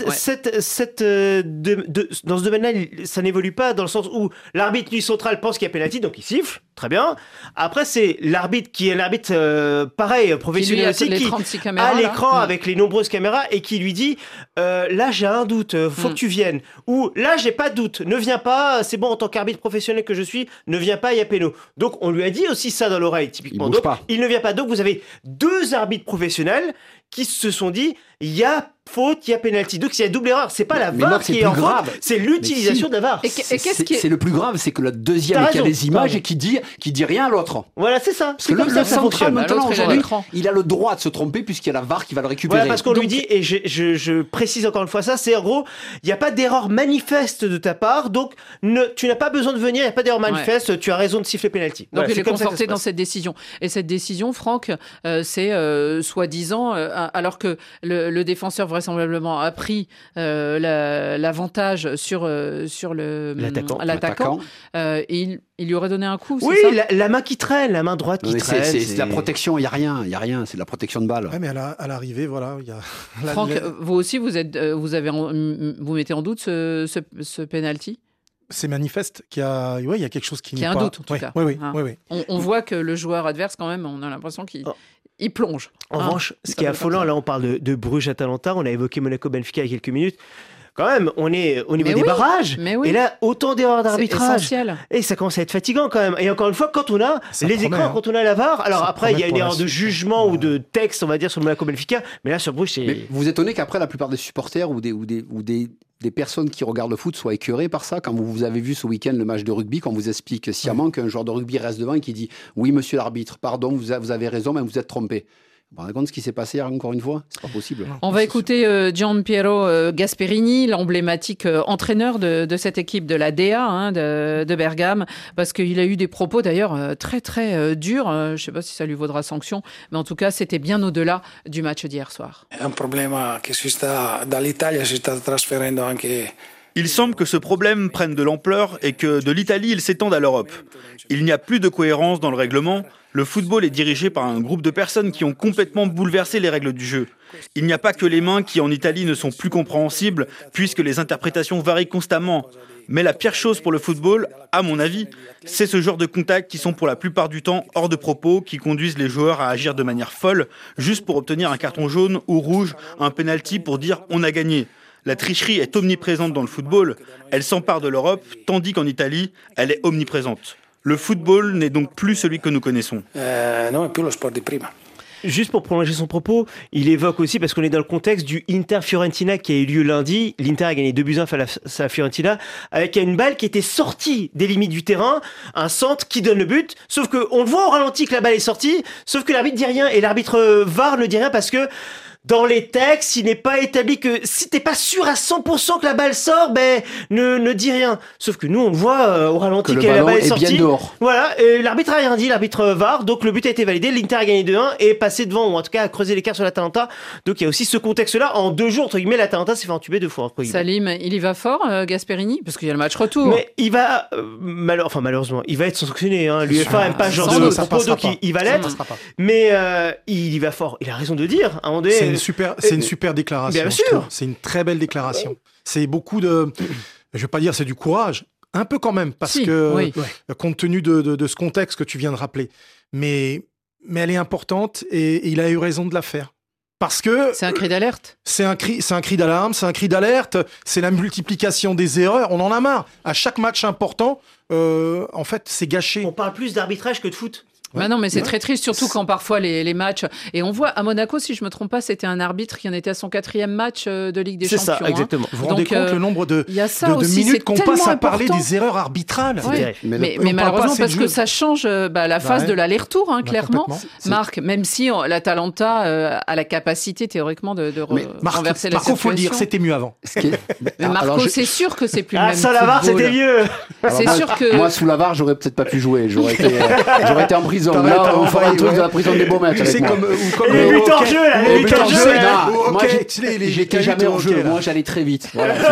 dans ce domaine-là, ça n'évolue pas dans le sens où l'arbitre lui central pense qu'il y a pénalty, donc il siffle. Très bien. Après, c'est l'arbitre qui est l'arbitre pareil, professionnel aussi, qui a l'écran avec les nombreuses caméras et qui lui dit là j'ai un doute, faut que tu viennes. Ou là j'ai pas de doute, ne viens pas, c'est bon en tant qu'arbitre professionnel que je suis, ne viens pas, il y a péno. Donc on lui a dit aussi ça dans l'oreille typiquement. Donc il ne vient pas. Donc vous avez deux arbitres professionnels qui se sont dit il y a faute, il y a pénalty. Donc c'est une double erreur. C'est pas la VAR qui est en grave, c'est l'utilisation de la VAR. C'est le plus grave, c'est que le deuxième qui a les images et qui dit rien à l'autre. Voilà, c'est ça. Parce que le central maintenant aujourd'hui, il a le droit de se tromper puisqu'il y a la VAR qui va le récupérer. Voilà, parce qu'on lui dit, et je précise encore une fois ça, c'est en gros, il n'y a pas d'erreur manifeste de ta part, donc tu n'as pas besoin de venir, il n'y a pas d'erreur manifeste, tu as raison de siffler pénalty. Donc il est conforté dans cette décision. Et cette décision, Franck, c'est soi-disant, alors que le défenseur vraisemblablement a pris l'avantage sur l'attaquant. Il lui aurait donné un coup, oui, c'est ça la main qui traîne, la main droite qui traîne. C'est la protection, il n'y a rien, c'est de la protection de balle. Ouais, mais à l'arrivée, voilà. Franck, vous aussi, vous mettez en doute ce penalty? C'est manifeste qu'il y a quelque chose qui n'est pas... Il y a un doute, en tout cas. Oui. On voit que le joueur adverse, quand même, on a l'impression qu'il il plonge. En revanche, ce qui est affolant, là on parle de Bruges-Atalanta, on a évoqué Monaco-Benfica il y a quelques minutes. Quand même, on est au niveau des barrages. Et là, autant d'erreurs d'arbitrage. Et ça commence à être fatigant quand même. Et encore une fois, quand on a les écrans, quand on a la VAR, alors après, il y a une erreur de jugement ou de texte, on va dire, sur Monaco-Benfica. Mais là, sur Bruges, c'est. Mais vous étonnez qu'après, la plupart des supporters ou des personnes qui regardent le foot soient écœurées par ça. Quand vous avez vu ce week-end le match de rugby, qu'on vous explique sciemment qu'un joueur de rugby reste devant et qui dit « Oui, monsieur l'arbitre, pardon, vous avez raison, mais vous êtes trompé ». Vous vous rendez compte de ce qui s'est passé hier, encore une fois ? C'est pas possible. On va écouter Gianpiero Gasperini, l'emblématique entraîneur de cette équipe de la DA de Bergame, parce qu'il a eu des propos d'ailleurs très très durs. Je ne sais pas si ça lui vaudra sanction, mais en tout cas, c'était bien au-delà du match d'hier soir. Un problème qui dall'Italia si sta trasferendo anche. Il semble que ce problème prenne de l'ampleur et que de l'Italie, il s'étende à l'Europe. Il n'y a plus de cohérence dans le règlement. Le football est dirigé par un groupe de personnes qui ont complètement bouleversé les règles du jeu. Il n'y a pas que les mains qui, en Italie, ne sont plus compréhensibles, puisque les interprétations varient constamment. Mais la pire chose pour le football, à mon avis, c'est ce genre de contacts qui sont pour la plupart du temps hors de propos, qui conduisent les joueurs à agir de manière folle, juste pour obtenir un carton jaune ou rouge, un penalty pour dire « on a gagné ». La tricherie est omniprésente dans le football, elle s'empare de l'Europe, tandis qu'en Italie, elle est omniprésente. Le football n'est donc plus celui que nous connaissons. Non, plus le sport di prima. Juste pour prolonger son propos, il évoque aussi, parce qu'on est dans le contexte du Inter-Fiorentina qui a eu lieu lundi. L'Inter a gagné 2-1 face à la Fiorentina, avec une balle qui était sortie des limites du terrain, un centre qui donne le but, sauf qu'on le voit au ralenti que la balle est sortie, sauf que l'arbitre dit rien, et l'arbitre VAR ne dit rien parce que dans les textes, il n'est pas établi que si t'es pas sûr à 100% que la balle sort, ne dis rien. Sauf que nous, on le voit au ralenti que la balle est sortie. Bien dehors. Voilà, l'arbitre a rien dit, l'arbitre VAR, donc le but a été validé, l'Inter a gagné 2-1 et est passé devant, ou en tout cas a creusé l'écart sur l'Atalanta. Donc il y a aussi ce contexte-là. En 2 jours, entre guillemets, l'Atalanta s'est fait entuber 2 fois. Salim, il y va fort, Gasperini, parce qu'il y a le match retour. Mais il va, malheureusement, il va être sanctionné. L'UEFA n'aime pas ce genre de propos, donc il va l'être. Mais il y va fort. Il a raison de dire, à un moment donné. C'est une super déclaration. Bien sûr. C'est une très belle déclaration. C'est beaucoup de... Je vais pas dire c'est du courage. Un peu quand même, parce que compte tenu de ce contexte que tu viens de rappeler. Mais elle est importante et il a eu raison de la faire. Parce que... C'est un cri d'alerte. C'est un cri d'alarme, c'est un cri d'alerte, c'est la multiplication des erreurs. On en a marre. À chaque match important, en fait, c'est gâché. On parle plus d'arbitrage que de foot. Bah non, mais c'est très triste, surtout quand parfois les matchs... Et on voit, à Monaco, si je ne me trompe pas, c'était un arbitre qui en était à son 4e match de Ligue des Champions. C'est ça, exactement. Vous vous rendez compte le nombre de minutes qu'on passe à parler des erreurs arbitrales. Mais malheureusement, parce que ça change la phase de l'aller-retour, clairement. Marc, même si l'Atalanta a la capacité, théoriquement, de renverser la situation. Marco, il faut le dire, c'était mieux avant. Mais Marco, c'est sûr que c'est plus le même sans la VAR, c'était mieux. C'est sûr que... Moi, sous la VAR, j'aurais peut-être pas pu jouer. J'aurais été en prison. Là, on fera un truc de la prison des beaux maîtres. C'est comme les buts hors jeu, là. Les buts hors jeu. Moi, j'étais jamais hors jeu. Moi, j'allais très vite.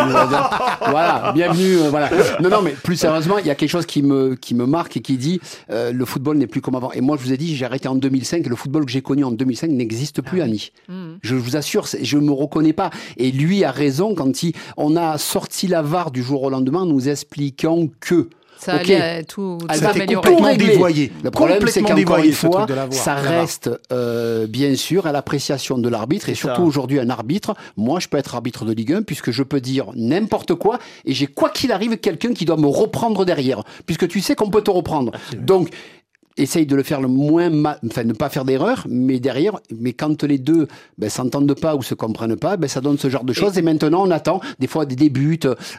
Voilà, bienvenue. Voilà. Non, mais plus sérieusement, il y a quelque chose qui me marque et qui dit le football n'est plus comme avant. Et moi, je vous ai dit, j'ai arrêté en 2005. Le football que j'ai connu en 2005 n'existe plus, Annie. Je vous assure, je me reconnais pas. Et lui a raison quand on a sorti la VAR du jour au lendemain, en nous expliquant que ça allait tout améliorer. Complètement dévoyé. Le problème, c'est qu'encore une fois, ça reste bien sûr à l'appréciation de l'arbitre et surtout aujourd'hui un arbitre. Moi, je peux être arbitre de Ligue 1 puisque je peux dire n'importe quoi et j'ai quoi qu'il arrive quelqu'un qui doit me reprendre derrière puisque tu sais qu'on peut te reprendre. Absolument. Donc essaye de le faire le moins ne pas faire d'erreur, mais derrière, quand les deux s'entendent pas ou se comprennent pas, ça donne ce genre de choses. Et maintenant, on attend des fois des buts.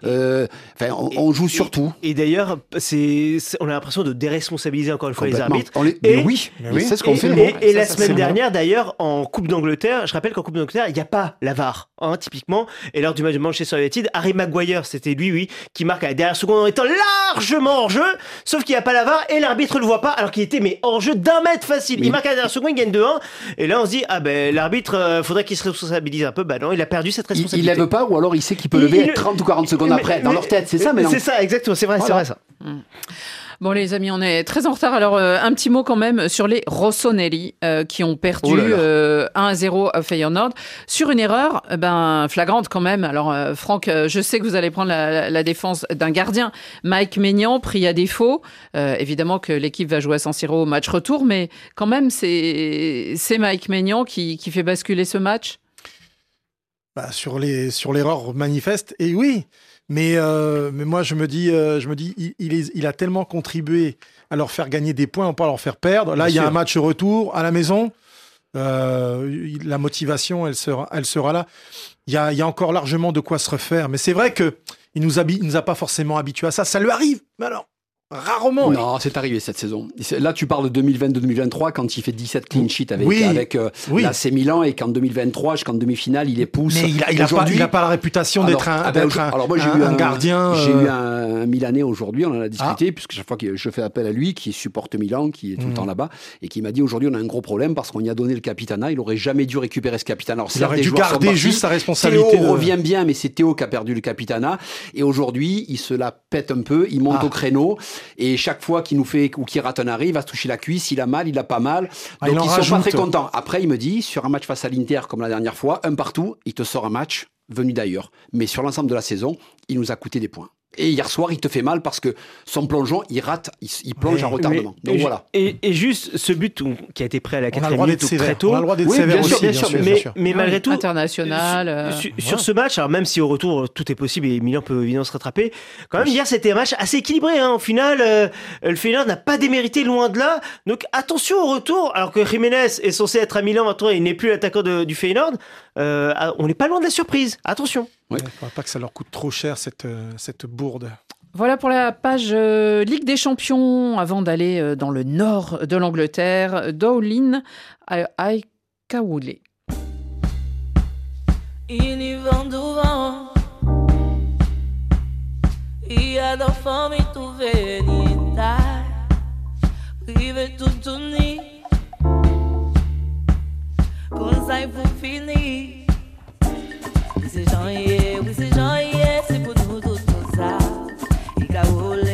On joue sur tout. Et d'ailleurs, on a l'impression de déresponsabiliser encore une fois les arbitres. Oui, c'est ce qu'on fait. Et la semaine dernière, d'ailleurs, en Coupe d'Angleterre, je rappelle qu'en Coupe d'Angleterre, il n'y a pas la VAR, typiquement. Et lors du match de Manchester United, Harry Maguire, c'était lui, qui marque à la dernière seconde en étant largement hors jeu, sauf qu'il n'y a pas la VAR et l'arbitre le voit pas, alors qu'il était hors jeu d'1 mètre facile. Il marque à la dernière seconde, il gagne 2-1. Et là, on se dit, l'arbitre, faudrait qu'il se responsabilise un peu. Non, il a perdu cette responsabilité. Il lève pas, ou alors il sait qu'il peut lever 30 ou 40 secondes après, dans leur tête. C'est ça, mais non. C'est ça, exactement. C'est vrai ça. Bon les amis, on est très en retard. Alors un petit mot quand même sur les Rossoneri qui ont perdu 1-0 à Feyenoord sur une erreur flagrante quand même. Alors Franck, je sais que vous allez prendre la défense d'un gardien, Mike Maignan, pris à défaut. Évidemment que l'équipe va jouer à San Siro au match retour, mais quand même c'est Mike Maignan qui fait basculer ce match. Sur l'erreur manifeste, et oui. Mais moi, je me dis, il a tellement contribué à leur faire gagner des points, pas à leur faire perdre. Là, il y a un match retour à la maison. La motivation, elle sera là. Il y a encore largement de quoi se refaire. Mais c'est vrai qu'il nous a pas forcément habitués à ça. Ça lui arrive, mais alors rarement. Non, c'est arrivé cette saison. Là, tu parles de 2022-2023 quand il fait 17 clean sheets avec l'AC Milan et qu'en 2023, jusqu'en demi-finale, il les pousse. Mais il n'a pas la réputation d'être un gardien. J'ai eu un Milanais aujourd'hui, on en a discuté, puisque chaque fois que je fais appel à lui, qui supporte Milan, qui est tout le temps là-bas, et qui m'a dit aujourd'hui, on a un gros problème parce qu'on y a donné le capitana. Il n'aurait jamais dû récupérer ce capitana. Alors, il aurait dû garder juste sa responsabilité. Théo revient bien, mais c'est Théo qui a perdu le capitana. Et aujourd'hui, il se la pète un peu, il monte au créneau. Et chaque fois qu'il nous fait ou qu'il rate un arrêt, il va se toucher la cuisse, il a mal, il a pas mal. Donc ils sont pas très contents. Après, il me dit, sur un match face à l'Inter, comme la dernière fois, 1-1, il te sort un match venu d'ailleurs. Mais sur l'ensemble de la saison, il nous a coûté des points. Et hier soir, il te fait mal parce que son plongeon, il rate, il plonge en retardement. Donc voilà. Et juste ce but qui a été pris à la 4e minute très tôt. On a le droit d'être sévère aussi, bien sûr. Mais malgré tout, international. Sur ce match, alors même si au retour tout est possible et Milan peut évidemment se rattraper, quand même hier c'était un match assez équilibré. Au final, le Feyenoord n'a pas démérité, loin de là. Donc attention au retour. Alors que Jiménez est censé être à Milan maintenant, il n'est plus l'attaquant du Feyenoord. On n'est pas loin de la surprise. Attention. Il ne faudra pas que ça leur coûte trop cher cette bourde. Voilà pour la page Ligue des Champions. Avant d'aller dans le nord de l'Angleterre, Dowlin Aikawule. Il y vent du vent, il y a dans forme et tout venita, rive tout uni, comme ça il faut finir. C'est janvier, oui c'est janvier, c'est pour nous tout ça. Ikaoule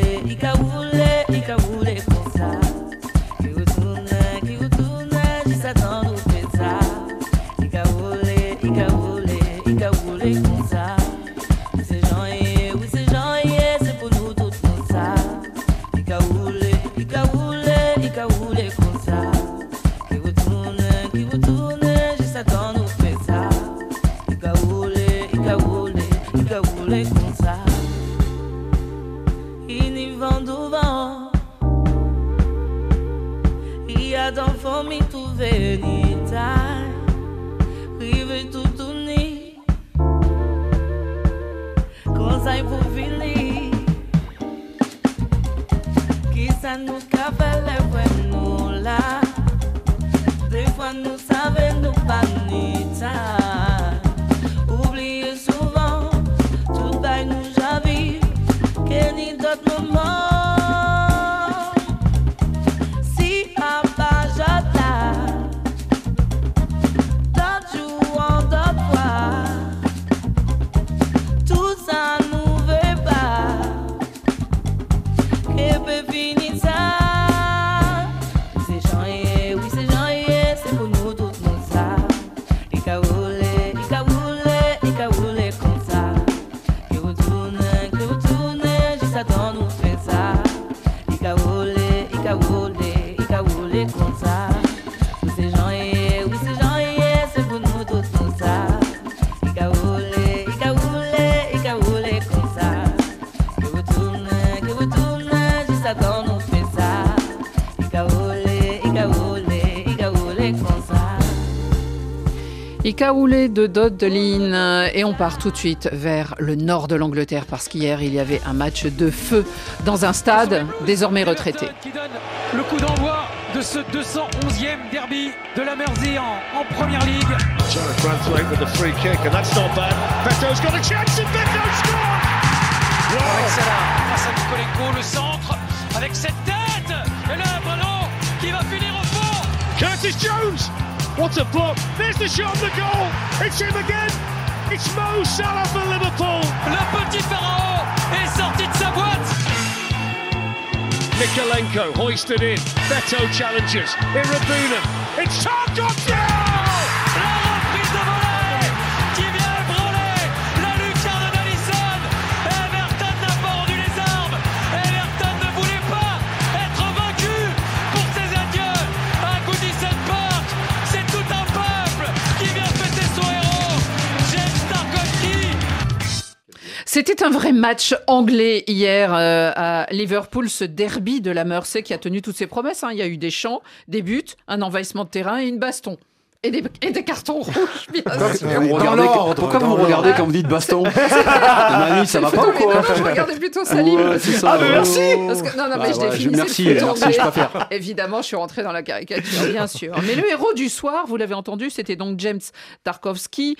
comme ça. Qui retourne, juste attends nous fait ça. Ikaoule comme ça. C'est janvier, oui c'est janvier, c'est pour nous tout ça. Ikaoule comme ça. Qui retourne, juste attends nous fait ça. Ikaoule comme ça. Il y vent du vent, il y a dans forme et tout venita, rive tout uni, comme ça il faut finir. Qui ça nous fait les nous là, des fois nous savons nous pas ni ça. Oubliez souvent, tout va nous javier, qu'il n'y a d'autres moments. Si à pas j'attends, d'autres jours en d'autres fois, tout ça nous veut pas, qu'il peut finir ça. C'est janvier, oui c'est janvier, c'est pour nous tout nous ça. Ikaoule comme ça. Qui retourne, juste attends nous fait ça. Ikaoule comme ça. Oui c'est janvier, c'est pour nous tout ça. Ikaoule comme ça. Qui retourne, juste attends nous fait ça. Ikaoule comme ça. Ikaoule de Dowlin, et on part tout de suite vers le nord de l'Angleterre parce qu'hier il y avait un match de feu dans un stade désormais retraité. Qui donne le coup d'envoi de ce 211e derby de la Mersey en Première Ligue. With the free kick and that's not bad. Beto's got a chance and Beto scored. Avec Salah face à Nicolenko, le centre avec cette tête et le ballon qui va finir au fond. Curtis Jones. What a block! There's the shot on the goal! It's him again! It's Mo Salah for Liverpool! Le petit pharaon est sorti de sa boîte! Mikolenko hoisted in. Beto challenges. Irabuna. It's Tarkov. La reprise de volée qui vient ébranler la lucarne de Madison. Everton n'a pas rendu les armes. Everton ne voulait pas être vaincu pour ses adieux à Goodison Park. C'est tout un peuple qui vient fêter son héros, James Tarkowski. C'était un vrai match anglais hier à Liverpool, ce derby de la Mersey qui a tenu toutes ses promesses. Il y a eu des chants, des buts, un envahissement de terrain et une baston. Et des cartons rouges, bien sûr. Pourquoi vous me regardez quand vous dites baston? Manu, ça va pas ou quoi? Je regardais plutôt Salim. Ah, mais merci. Parce que, non, mais je définissais merci, le foot anglais. je préfère. Évidemment, je suis rentrée dans la caricature, bien sûr. Mais le héros du soir, vous l'avez entendu, c'était donc James Tarkowski.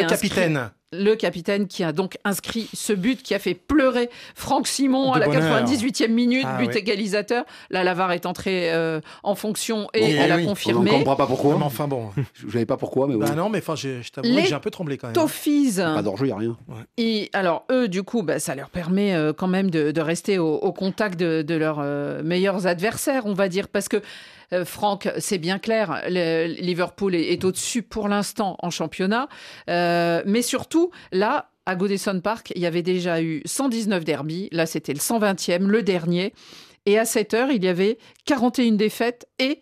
Le capitaine qui a donc inscrit ce but qui a fait pleurer Franck Simon à la 98e minute, égalisateur. Là, la VAR est entrée en fonction et elle a confirmé. On ne comprend pas pourquoi. Mais enfin bon. Je ne savais pas pourquoi, mais bon. Non, mais je t'avoue que j'ai un peu tremblé quand même. Toffees. Pas d'enjeu, il n'y a rien. Ouais. Et alors, eux, du coup, ça leur permet quand même de rester au contact de leurs meilleurs adversaires, on va dire, parce que Franck, c'est bien clair, Liverpool est au-dessus pour l'instant en championnat, mais surtout, là, à Goodison Park, il y avait déjà eu 119 derbys, là c'était le 120e, le dernier, et à cette heure, il y avait 41 défaites et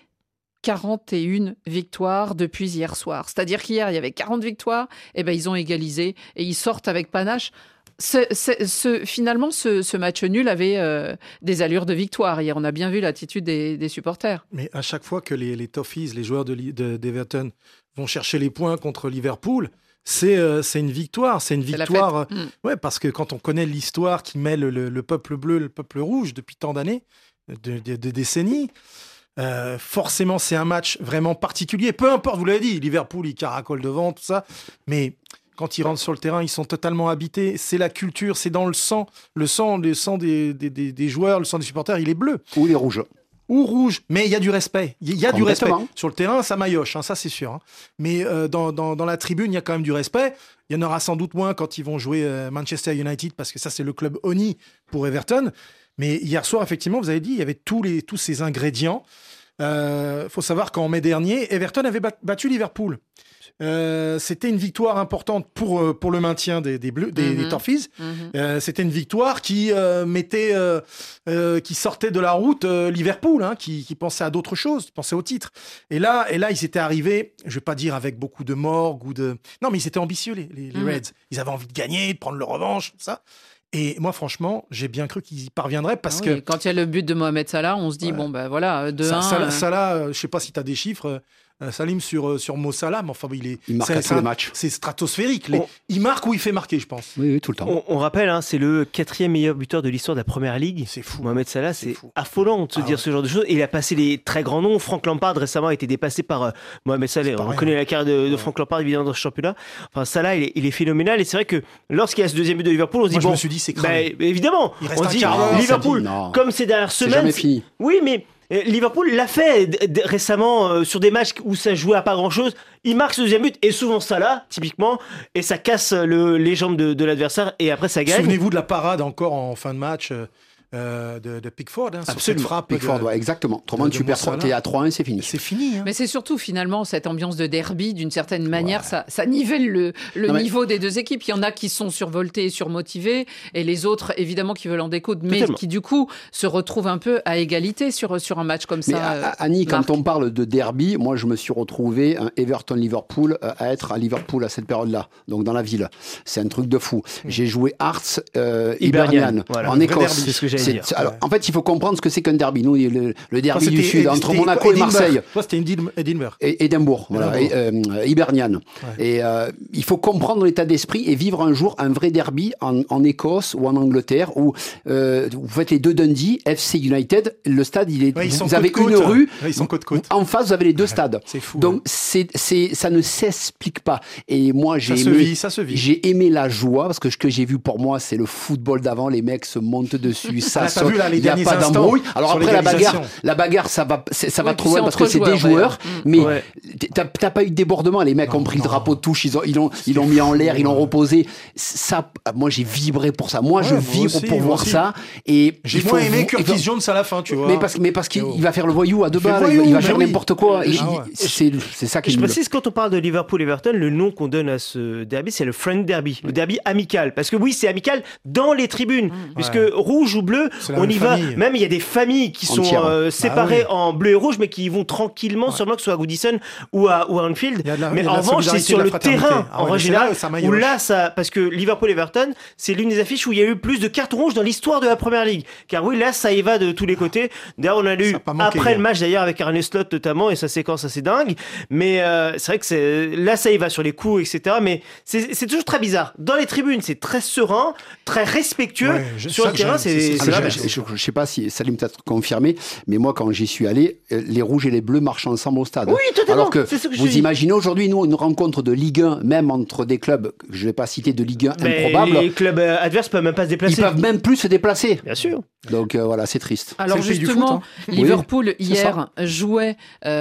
41 victoires depuis hier soir. C'est-à-dire qu'hier, il y avait 40 victoires, et ils ont égalisé, et ils sortent avec panache. Finalement, ce match nul avait des allures de victoire. Hier, on a bien vu l'attitude des supporters. Mais à chaque fois que les Toffees, les joueurs d'Everton, vont chercher les points contre Liverpool, c'est une victoire. C'est une victoire. Ouais, parce que quand on connaît l'histoire qui mêle le peuple bleu et le peuple rouge depuis tant d'années, de décennies, forcément, c'est un match vraiment particulier. Peu importe, vous l'avez dit, Liverpool, ils caracolent devant, tout ça. Mais quand ils rentrent sur le terrain, ils sont totalement habités. C'est la culture, c'est dans le sang. Le sang des joueurs, le sang des supporters, il est bleu. Ou les rouges. Ou rouge. Mais il y a du respect. Il y a du respect. Sur le terrain, ça maillotche, ça c'est sûr. Mais dans la tribune, il y a quand même du respect. Il y en aura sans doute moins quand ils vont jouer Manchester United, parce que ça, c'est le club Oni pour Everton. Mais hier soir, effectivement, vous avez dit, il y avait tous ces ingrédients. Faut savoir qu'en mai dernier, Everton avait battu Liverpool. C'était une victoire importante pour le maintien des Toffees. C'était une victoire qui sortait de la route Liverpool, qui pensait à d'autres choses, qui pensait au titre. Et là, ils étaient arrivés, je vais pas dire avec beaucoup de morgue non, mais ils étaient ambitieux les Reds. Ils avaient envie de gagner, de prendre leur revanche, tout ça. Et moi, franchement, j'ai bien cru qu'ils y parviendraient parce que... Quand il y a le but de Mohamed Salah, on se dit, 2-1... Salah, je sais pas si tu as des chiffres... Salim sur Mo Salah, mais enfin il marque à tous les matchs. C'est stratosphérique. Il marque ou il fait marquer, je pense. Oui, tout le temps. On rappelle, c'est le 4e meilleur buteur de l'histoire de la Première Ligue. C'est fou. Mohamed Salah, c'est affolant de se dire ce genre de choses. Et il a passé des très grands noms. Frank Lampard récemment a été dépassé par Mohamed Salah. On connaît la carrière de Frank Lampard évidemment dans ce championnat. Enfin, Salah, il est phénoménal. Et c'est vrai que lorsqu'il y a ce deuxième but de Liverpool, on se dit je me suis dit c'est cramé. Évidemment, on se dit Liverpool, comme ces dernières semaines. C'est jamais fini. Oui, mais Liverpool l'a fait récemment sur des matchs où ça jouait à pas grand chose. Il marque ce deuxième but et souvent Salah typiquement, et ça casse les jambes de l'adversaire et après ça gagne. Souvenez-vous de la parade encore en fin de match de Pickford. Absolument. Sur cette frappe Pickford, exactement. Autrement, tu perds 3-1 et c'est fini. C'est fini. Mais c'est surtout finalement cette ambiance de derby, d'une certaine manière, ça nivelle le niveau des deux équipes. Il y en a qui sont survoltés et surmotivés, et les autres, évidemment, qui veulent en découdre, mais qui du coup se retrouvent un peu à égalité sur un match comme ça. Annie, quand on parle de derby, moi je me suis retrouvé un Everton-Liverpool à être à Liverpool à cette période-là, donc dans la ville. C'est un truc de fou. J'ai joué Hearts, Hibernian, en Écosse. C'est ce que j'allais dire. Alors, en fait, il faut comprendre ce que c'est qu'un derby. Nous, le derby du Sud, entre Monaco et Marseille. Toi, c'était Edinburgh. Édimbourg, voilà. Hibernian. Et il faut comprendre l'état d'esprit et vivre un jour un vrai derby en Écosse ou en Angleterre où vous faites les deux Dundee, FC United, le stade, vous avez une rue. Ils sont côte-côte. En face, vous avez les deux stades. C'est fou. Donc, ça ne s'explique pas. Et moi, ça se vit. J'ai aimé la joie parce que ce que j'ai vu pour moi, c'est le football d'avant. Les mecs se montent dessus, ça saute, il n'y a pas d'embrouille. Alors après la bagarre, ça va trop loin parce que c'est des joueurs, mais t'as pas eu de débordement. Les mecs ont pris le drapeau de touche, ils l'ont mis en l'air, ils l'ont reposé. Ça, moi j'ai vibré pour ça. Moi je vibre pour voir ça. Et j'ai moins aimé Curtis Jones à la fin, tu vois. Mais parce qu'il va faire le voyou à 2 balles, il va faire n'importe quoi. C'est ça qui. Je précise, quand on parle de Liverpool-Everton, le nom qu'on donne à ce derby, c'est le Friend Derby, le derby amical. Parce que oui, c'est amical dans les tribunes, puisque rouge ou bleu, on y va. Même il y a des familles qui sont séparées en bleu et rouge, mais qui y vont tranquillement, sûrement que ce soit à Goodison ou à Anfield. Mais en revanche, c'est sur le terrain en général où là, parce que Liverpool-Everton, c'est l'une des affiches où il y a eu plus de cartons rouges dans l'histoire de la Première Ligue. Car oui, là, ça y va de tous les côtés. D'ailleurs, on a lu après le match d'ailleurs avec Arne Slot notamment, et sa séquence assez dingue. Mais c'est vrai que là, ça y va sur les coups, etc. Mais c'est toujours très bizarre. Dans les tribunes, c'est très serein, très respectueux. Sur le terrain, c'est je sais pas si Salim t'a confirmé, mais moi, quand j'y suis allé, les rouges et les bleus marchent ensemble au stade. Oui, totalement. Alors que vous imaginez aujourd'hui, nous, une rencontre de Ligue 1, même entre des clubs, je ne vais pas citer de Ligue 1 improbable. Les clubs adverses peuvent même pas se déplacer. Ils peuvent même plus se déplacer. Bien sûr. Donc voilà, c'est triste. Alors justement, Liverpool hier jouait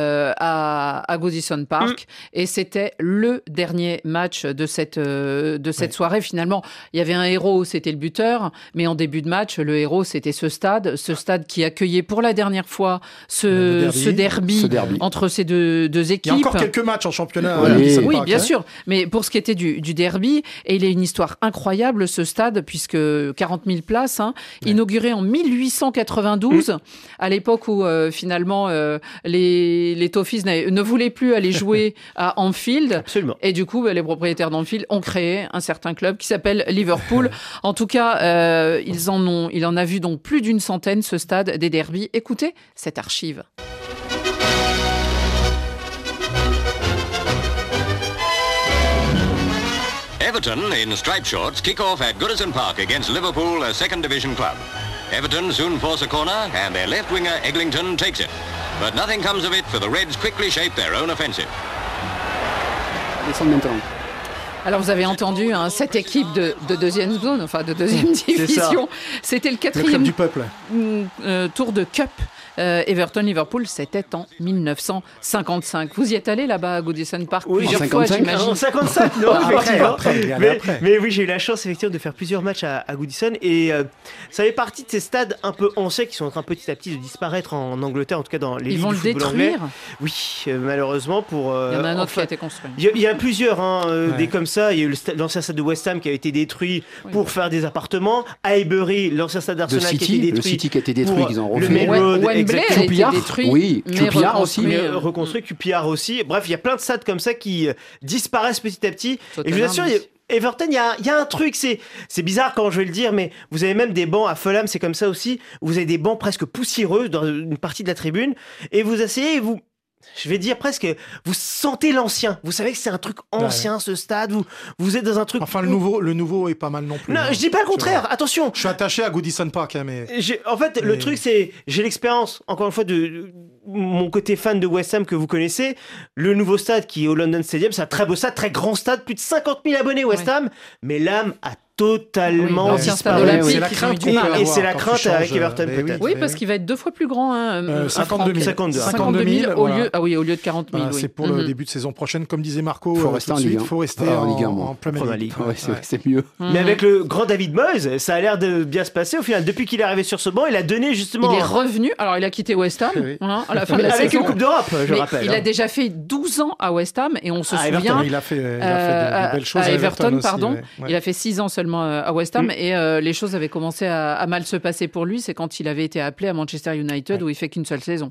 à Goodison Park et c'était le dernier match de cette soirée. Finalement, il y avait un héros, c'était le buteur, mais en début de match, le héros c'était ce stade qui accueillait pour la dernière fois ce derby entre ces deux équipes. Il y a encore quelques matchs en championnat. Oui, bien sûr. Mais pour ce qui était du derby, et il y a une histoire incroyable ce stade puisque 40 000 places, inauguré en 1892, à l'époque où finalement les Toffees ne voulaient plus aller jouer à Anfield. Absolument. Et du coup, les propriétaires d'Anfield ont créé un certain club qui s'appelle Liverpool. En tout cas, il en a vu donc plus d'une centaine, ce stade des derbies. Écoutez cette archive. Everton, in striped shorts, kick off at Goodison Park against Liverpool, a second division club. Everton soon force a corner, and their left winger, Eglinton, takes it. But nothing comes of it, for the Reds quickly shape their own offensive. Alors vous avez entendu cette équipe de deuxième zone, enfin de deuxième division. C'était le quatrième du peuple. Tour de Cup. Everton-Liverpool, c'était en 1955. Vous y êtes allé là-bas à Goodison Park plusieurs fois, j'imagine. En 55, non, effectivement. Mais oui, j'ai eu la chance effectivement de faire plusieurs matchs à Goodison et ça fait partie de ces stades un peu anciens qui sont en train petit à petit de disparaître en Angleterre, en tout cas dans les ligues du football anglais. Oui, malheureusement pour. Il y en a un autre qui a été construit. Il y a plusieurs des comme ça. Il y a eu l'ancien stade de West Ham qui a été détruit pour faire des appartements. Highbury, l'ancien stade d'Arsenal qui a été détruit. Le City qui a été détruit, qu'ils ont refait. Wembley a été détruit, QPR aussi. Reconstruit, QPR aussi. Bref, il y a plein de stades comme ça qui disparaissent petit à petit. Et je vous assure, Everton, il y a un truc, c'est bizarre quand je vais le dire, mais vous avez même des bancs à Fulham, c'est comme ça aussi. Vous avez des bancs presque poussiéreux dans une partie de la tribune. Et vous asseyez et je vais dire presque, vous sentez l'ancien. Vous savez que c'est un truc ancien, ce stade. Vous êtes dans un truc. Enfin, le nouveau est pas mal non plus. Non, je dis pas le contraire. Attention. Je suis attaché à Goodison Park, mais. Le truc, c'est, j'ai l'expérience, encore une fois, de mon côté fan de West Ham que vous connaissez. Le nouveau stade qui est au London Stadium, c'est un très beau stade, très grand stade, plus de 50 000 abonnés West Ham. Mais l'âme a totalement disparu. C'est la crainte qu'on peut avoir. Et c'est la crainte avec Everton peut-être. Oui, parce qu'il va être 2 fois plus grand. 52 000 au lieu de 40 000. C'est pour le début de saison prochaine, comme disait Marco. Il faut rester en Ligue 1. Il faut rester en Premier League. C'est mieux. Mais avec le grand David Moyes, ça a l'air de bien se passer. Au final, depuis qu'il est arrivé sur ce banc, il a donné justement. Il est revenu. Alors, il a quitté West Ham à la fin de la saison. Avec une Coupe d'Europe, je rappelle. Il a déjà fait 12 ans à West Ham et on se souvient. Il a fait de belles choses à Everton, pardon. Il a fait 6 ans seulement à West Ham. Et les choses avaient commencé à mal se passer pour lui. C'est quand il avait été appelé à Manchester United où il fait qu'une seule saison.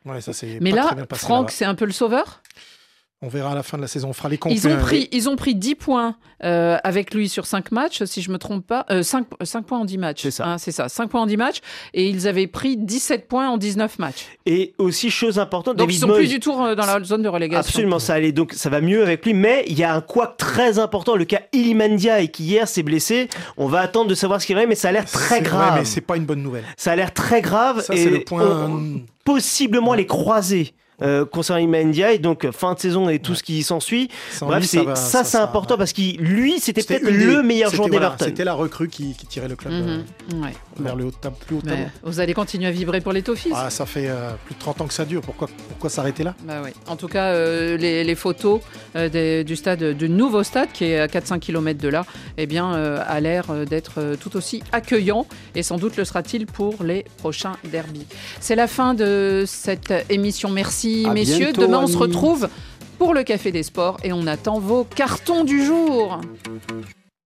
Mais là, Franck, c'est un peu le sauveur. On verra à la fin de la saison, on fera les comptes. Ils ont pris 10 points avec lui sur 5 matchs, si je ne me trompe pas. 5 points en 10 matchs. C'est ça. C'est ça, 5 points en 10 matchs. Et ils avaient pris 17 points en 19 matchs. Et aussi, chose importante, donc ils sont plus du tout dans la zone de relégation. Absolument, ça allait. Donc ça va mieux avec lui. Mais il y a un couac très important, le cas Iliman Ndiaye, qui hier s'est blessé. On va attendre de savoir ce qu'il en est, mais ça a l'air très grave. Ouais, mais c'est pas une bonne nouvelle. Ça a l'air très grave. Ça, c'est le point. Possiblement les croisés concernant Iliman Ndiaye, donc fin de saison et tout ce qui s'ensuit. Bref, c'est important parce que lui, c'était peut-être le meilleur joueur d'Everton. C'était la recrue qui tirait le club vers le plus haut tableau. Vous allez continuer à vibrer pour les Toffees. Ça fait plus de 30 ans que ça dure. Pourquoi s'arrêter là? En tout cas, les photos du nouveau stade qui est à 4-5 km de là, a l'air d'être tout aussi accueillant et sans doute le sera-t-il pour les prochains derbys. C'est la fin de cette émission. Merci messieurs. Bientôt, demain on se retrouve pour le Café des Sports et on attend vos cartons du jour.